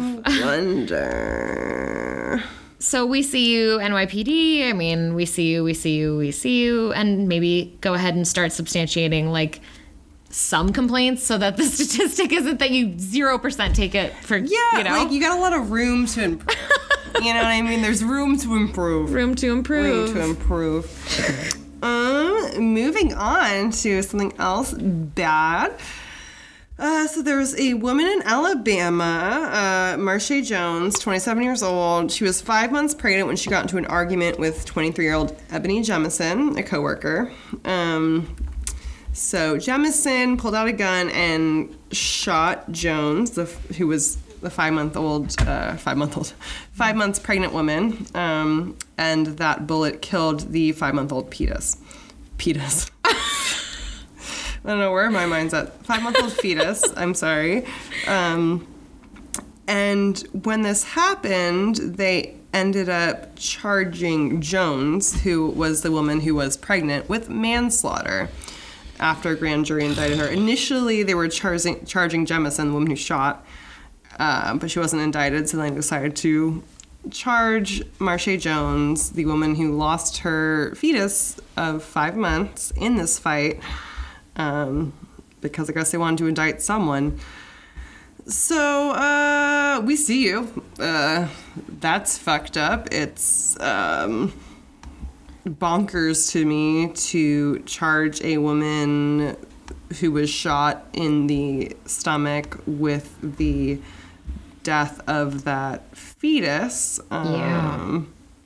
Wonder. So we see you, N Y P D. I mean, we see you, we see you, we see you, and maybe go ahead and start substantiating, like, some complaints so that the statistic isn't that you zero percent take it for, yeah, you know? like, you got a lot of room to improve. You know what I mean? There's room to improve. Room to improve. Room to improve. um, moving on to something else bad. Uh, so there was a woman in Alabama, uh, Marche Jones, twenty-seven years old. She was five months pregnant when she got into an argument with twenty-three-year-old Ebony Jemison, a coworker. Um, so Jemison pulled out a gun and shot Jones, the, who was the five-month-old, uh, five-month-old, five months pregnant woman, um, and that bullet killed the five-month-old fetus. Fetus. I don't know where my mind's at. Five-month-old fetus. I'm sorry. Um, and when this happened, they ended up charging Jones, who was the woman who was pregnant, with manslaughter after a grand jury indicted her. Initially, they were charging charging Jemison, the woman who shot, uh, but she wasn't indicted, so they decided to charge Marche Jones, the woman who lost her fetus of five months in this fight, um, because I guess they wanted to indict someone. So, uh, we see you. Uh, that's fucked up. It's, um, bonkers to me to charge a woman who was shot in the stomach with the death of that fetus. Um, yeah.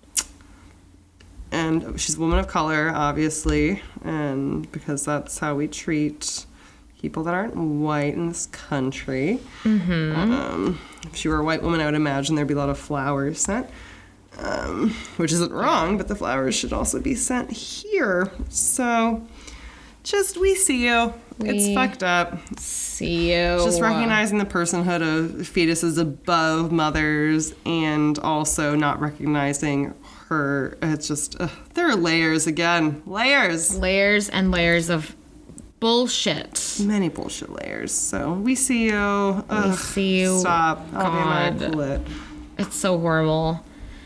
And she's a woman of color, obviously, and because that's how we treat people that aren't white in this country. Mm-hmm. Um, if she were a white woman, I would imagine there'd be a lot of flowers sent, um, which isn't wrong, but the flowers should also be sent here. So, just we see you. We it's fucked up. See you. Just recognizing the personhood of fetuses above mothers, and also not recognizing her. It's just, uh, there are layers again. Layers. Layers and layers of bullshit. Many bullshit layers. So we see you. Ugh, we see you. Stop. I'll God. be immaculate. It's so horrible.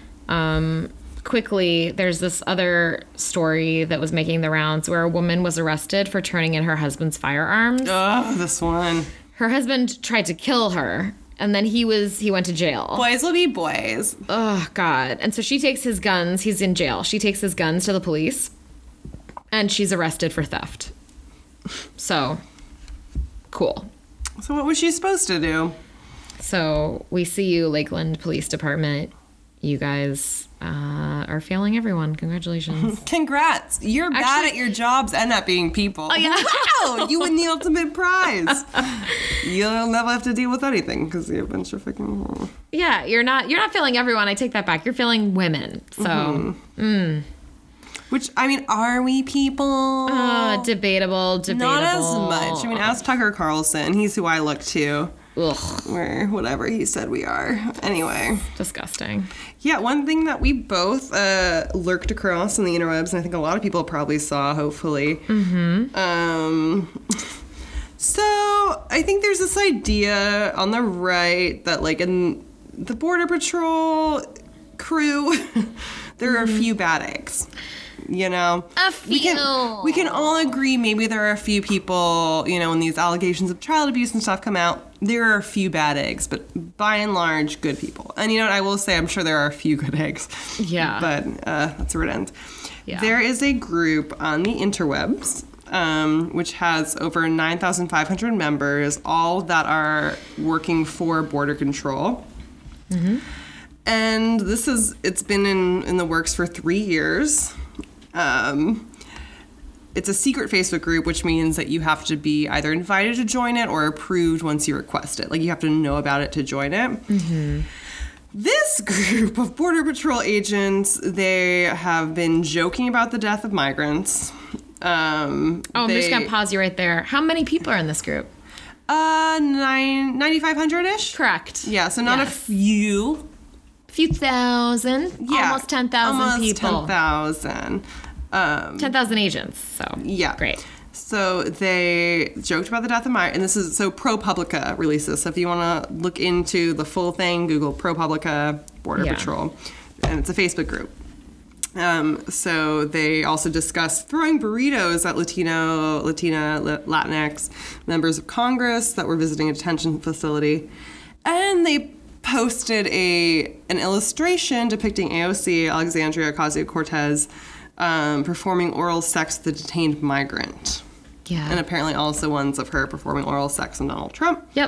Um, quickly, there's this other story that was making the rounds where a woman was arrested for turning in her husband's firearms. Oh, this one. Her husband tried to kill her, and then he was he went to jail. Boys will be boys. Oh, God. And so she takes his guns. He's in jail. She takes his guns to the police, and she's arrested for theft. So, cool. So what was she supposed to do? So we see you, Lakeland Police Department. You guys uh, are failing everyone. Congratulations. Congrats. You're Actually, bad at your jobs and at being people. Oh, yeah. Wow. You win the ultimate prize. You'll never have to deal with anything because you're a bunch of fucking... Yeah, you're not You're not failing everyone. I take that back. You're failing women. So, mm-hmm. mm. Which, I mean, are we people? Uh, debatable, debatable. Not as much. I mean, ask Tucker Carlson. He's who I look to. Ugh. We're whatever he said we are. Anyway. Disgusting. Yeah, one thing that we both uh, lurked across in the interwebs, and I think a lot of people probably saw, hopefully. Mm-hmm. Um, so, I think there's this idea on the right that, like, in the Border Patrol crew, there mm-hmm. are a few bad eggs. You know, A we can few. we can all agree maybe there are a few people, you know, when these allegations of child abuse and stuff come out, there are a few bad eggs, but by and large, good people. And you know what, I will say, I'm sure there are a few good eggs. Yeah. But uh, that's where it ends. Yeah. There is a group on the interwebs, um, which has over nine thousand five hundred members, all that are working for border control. Mm-hmm. And this is, it's been in, in the works for three years. Um, it's a secret Facebook group, which means that you have to be either invited to join it or approved once you request it. Like, you have to know about it to join it. Mm-hmm. This group of Border Patrol agents, they have been joking about the death of migrants. Um, oh, I'm they, just going to pause you right there. How many people are in this group? Uh, nine, ninety-five hundred-ish? Correct. Yeah, so not yes. a few. Few thousand, yeah, almost ten thousand almost people. ten thousand. Um, ten thousand agents, so yeah. Great. So they joked about the death of migrants, and this is, so ProPublica released this. So if you want to look into the full thing, Google ProPublica Border yeah. Patrol, and it's a Facebook group. Um, so they also discussed throwing burritos at Latino, Latina, Latinx members of Congress that were visiting a detention facility, and they posted a an illustration depicting A O C, Alexandria Ocasio-Cortez, um, performing oral sex with a detained migrant. Yeah. And apparently also ones of her performing oral sex on Donald Trump. Yep.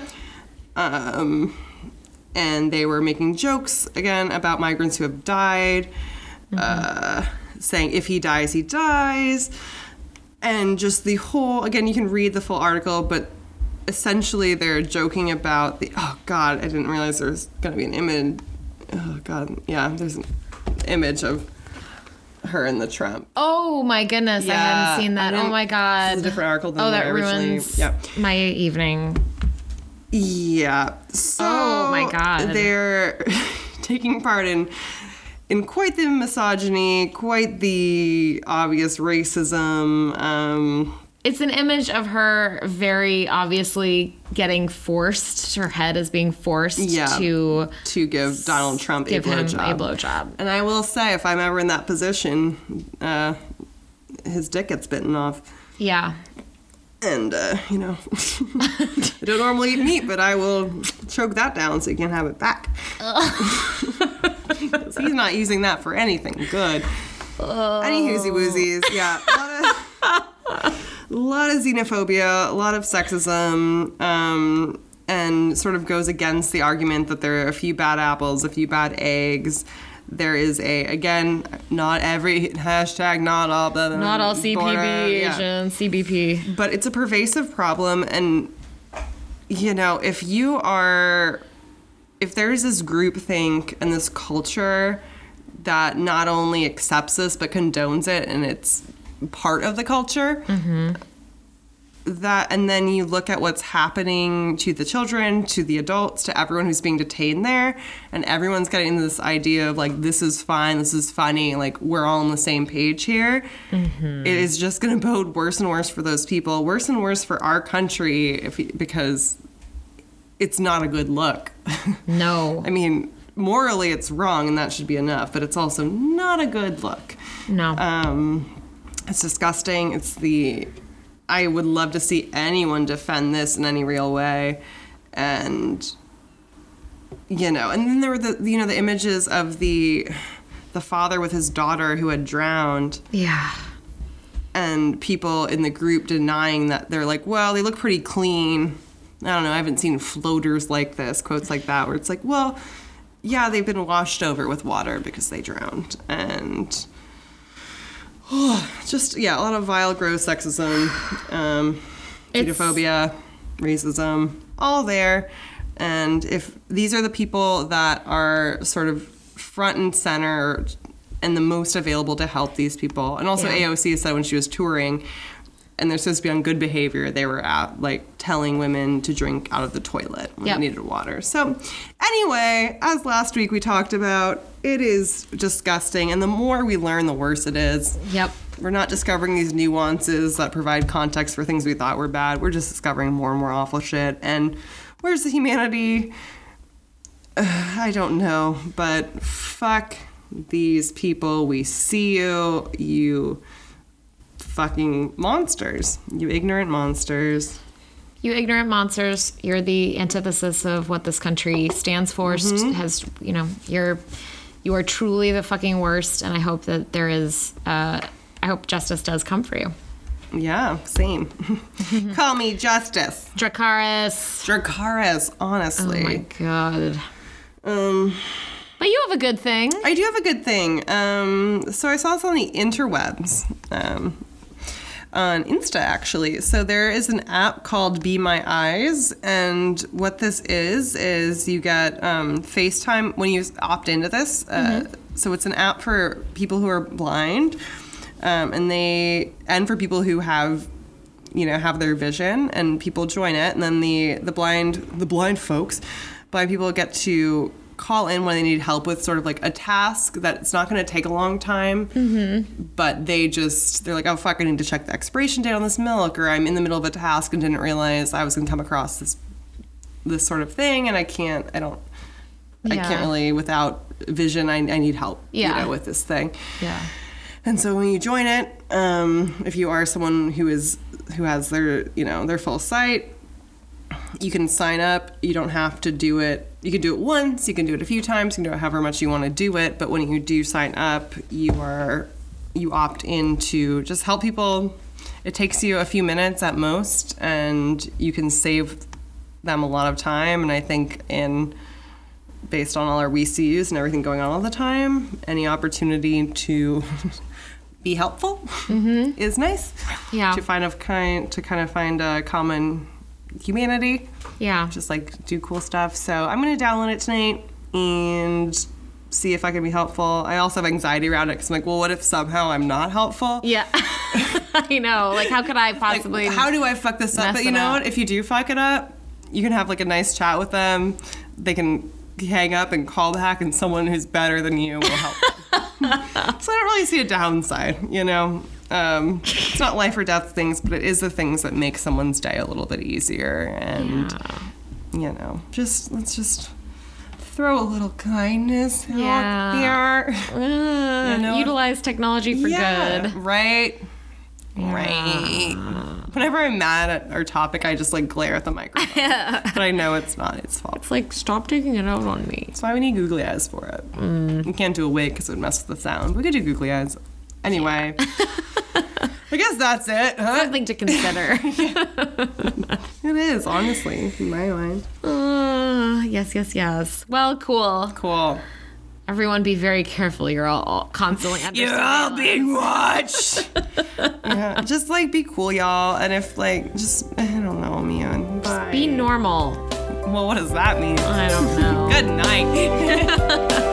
Um, and they were making jokes, again, about migrants who have died, mm-hmm. uh, saying if he dies, he dies. And just the whole, again, you can read the full article, but essentially, they're joking about the, oh, God, I didn't realize there was going to be an image. Oh, God, yeah, there's an image of her and the Trump. Oh, my goodness, yeah, I hadn't seen that. Oh, my God. It's a different article than oh, what that I originally, ruins yeah. my evening. Yeah. So oh, my God. They're taking part in in quite the misogyny, quite the obvious racism, um... It's an image of her very obviously getting forced. Her head is being forced yeah, to to give Donald Trump give a blowjob. him a blowjob. And I will say, if I'm ever in that position, uh, his dick gets bitten off. Yeah. And uh, you know, I don't normally eat meat, but I will choke that down so you can have it back. He's not using that for anything good. Oh. Any woozy woozies, yeah. A lot of. A lot of xenophobia, a lot of sexism, um, and sort of goes against the argument that there are a few bad apples, a few bad eggs. There is a, again, not every, hashtag not all, blah, blah, not all C P B border, Asians, yeah. C B P. But it's a pervasive problem, and, you know, if you are, if there's this groupthink and this culture that not only accepts this but condones it, and it's part of the culture, mm-hmm. that, and then you look at what's happening to the children, to the adults, to everyone who's being detained there, and everyone's getting this idea of like, this is fine, this is funny, like we're all on the same page here. Mm-hmm. It is just going to bode worse and worse for those people, worse and worse for our country, if because it's not a good look. No. I mean, morally it's wrong and that should be enough, but it's also not a good look. No. Um, it's disgusting. It's the, I would love to see anyone defend this in any real way. And, you know, and then there were the, you know, the images of the, the father with his daughter who had drowned. Yeah. And people in the group denying that. They're like, well, they look pretty clean. I don't know, I haven't seen floaters like this, quotes like that, where it's like, well, yeah, they've been washed over with water because they drowned. And oh, just, yeah, a lot of vile, gross sexism, um, xenophobia, racism, all there. And if these are the people that are sort of front and center and the most available to help these people. And also yeah. A O C said when she was touring, and they're supposed to be on good behavior, they were out, like, telling women to drink out of the toilet when yep. they needed water. So, anyway, as last week we talked about, it is disgusting. And the more we learn, the worse it is. Yep. We're not discovering these nuances that provide context for things we thought were bad. We're just discovering more and more awful shit. And where's the humanity? Uh, I don't know. But fuck these people, we see you, you fucking monsters. You ignorant monsters. You ignorant monsters. You're the antithesis of what this country stands for. Mm-hmm. Has, you know, you're, you are truly the fucking worst, and I hope that there is, uh, I hope justice does come for you. Yeah, same. Call me Justice. Dracarys. Dracarys, honestly. Oh my god. Um, but you have a good thing. I do have a good thing. Um, so I saw this on the interwebs, um, on Insta actually. So there is an app called Be My Eyes, and what this is is you get um, FaceTime when you opt into this. Uh, mm-hmm. So it's an app for people who are blind. Um, and they, and for people who have, you know, have their vision, and people join it, and then the, the blind, the blind folks, blind people get to call in when they need help with sort of like a task that it's not going to take a long time, mm-hmm. but they just, they're like, oh fuck, I need to check the expiration date on this milk, or I'm in the middle of a task and didn't realize I was going to come across this, this sort of thing, and I can't, I don't, yeah. I can't really, without vision, I, I need help, yeah. you know, with this thing. Yeah. And so when you join it, um, if you are someone who is who has their, you know, their full sight, you can sign up. You don't have to do it. You can do it once. You can do it a few times. You can do it however much you want to do it. But when you do sign up, you are you opt in to just help people. It takes you a few minutes at most, and you can save them a lot of time. And I think in based on all our we sees and everything going on all the time, any opportunity to be helpful mm-hmm. is nice. Yeah. To find of kind to kind of find a common humanity. Yeah. Just like do cool stuff. So I'm gonna download it tonight and see if I can be helpful. I also have anxiety around it because I'm like, well, what if somehow I'm not helpful? Yeah. I know. Like, how could I possibly? Like, how do I fuck this up? But you know up. what? If you do fuck it up, you can have like a nice chat with them. They can hang up and call back, and someone who's better than you will help them. So I don't really see a downside, you know. Um, it's not life or death things, but it is the things that make someone's day a little bit easier. And, yeah. you know, just let's just throw a little kindness yeah. out here. Uh, you know? Utilize technology for yeah, good. Right. Yeah. Right. Whenever I'm mad at our topic, I just like glare at the microphone. Yeah. But I know it's not its fault. It's like, stop taking it out on me. That's why we need googly eyes for it. Mm. We can't do a wig because it would mess with the sound. We could do googly eyes. Anyway. I guess that's it. Huh? Something to consider. It is, honestly, in my mind. Uh, yes, yes, yes. Well, cool. Cool. Everyone be very careful. You're all, all constantly under You're all being watched. Yeah, just like be cool, y'all. And if like, just, I don't know, man. Just be normal. Well, what does that mean? I don't know. Good night.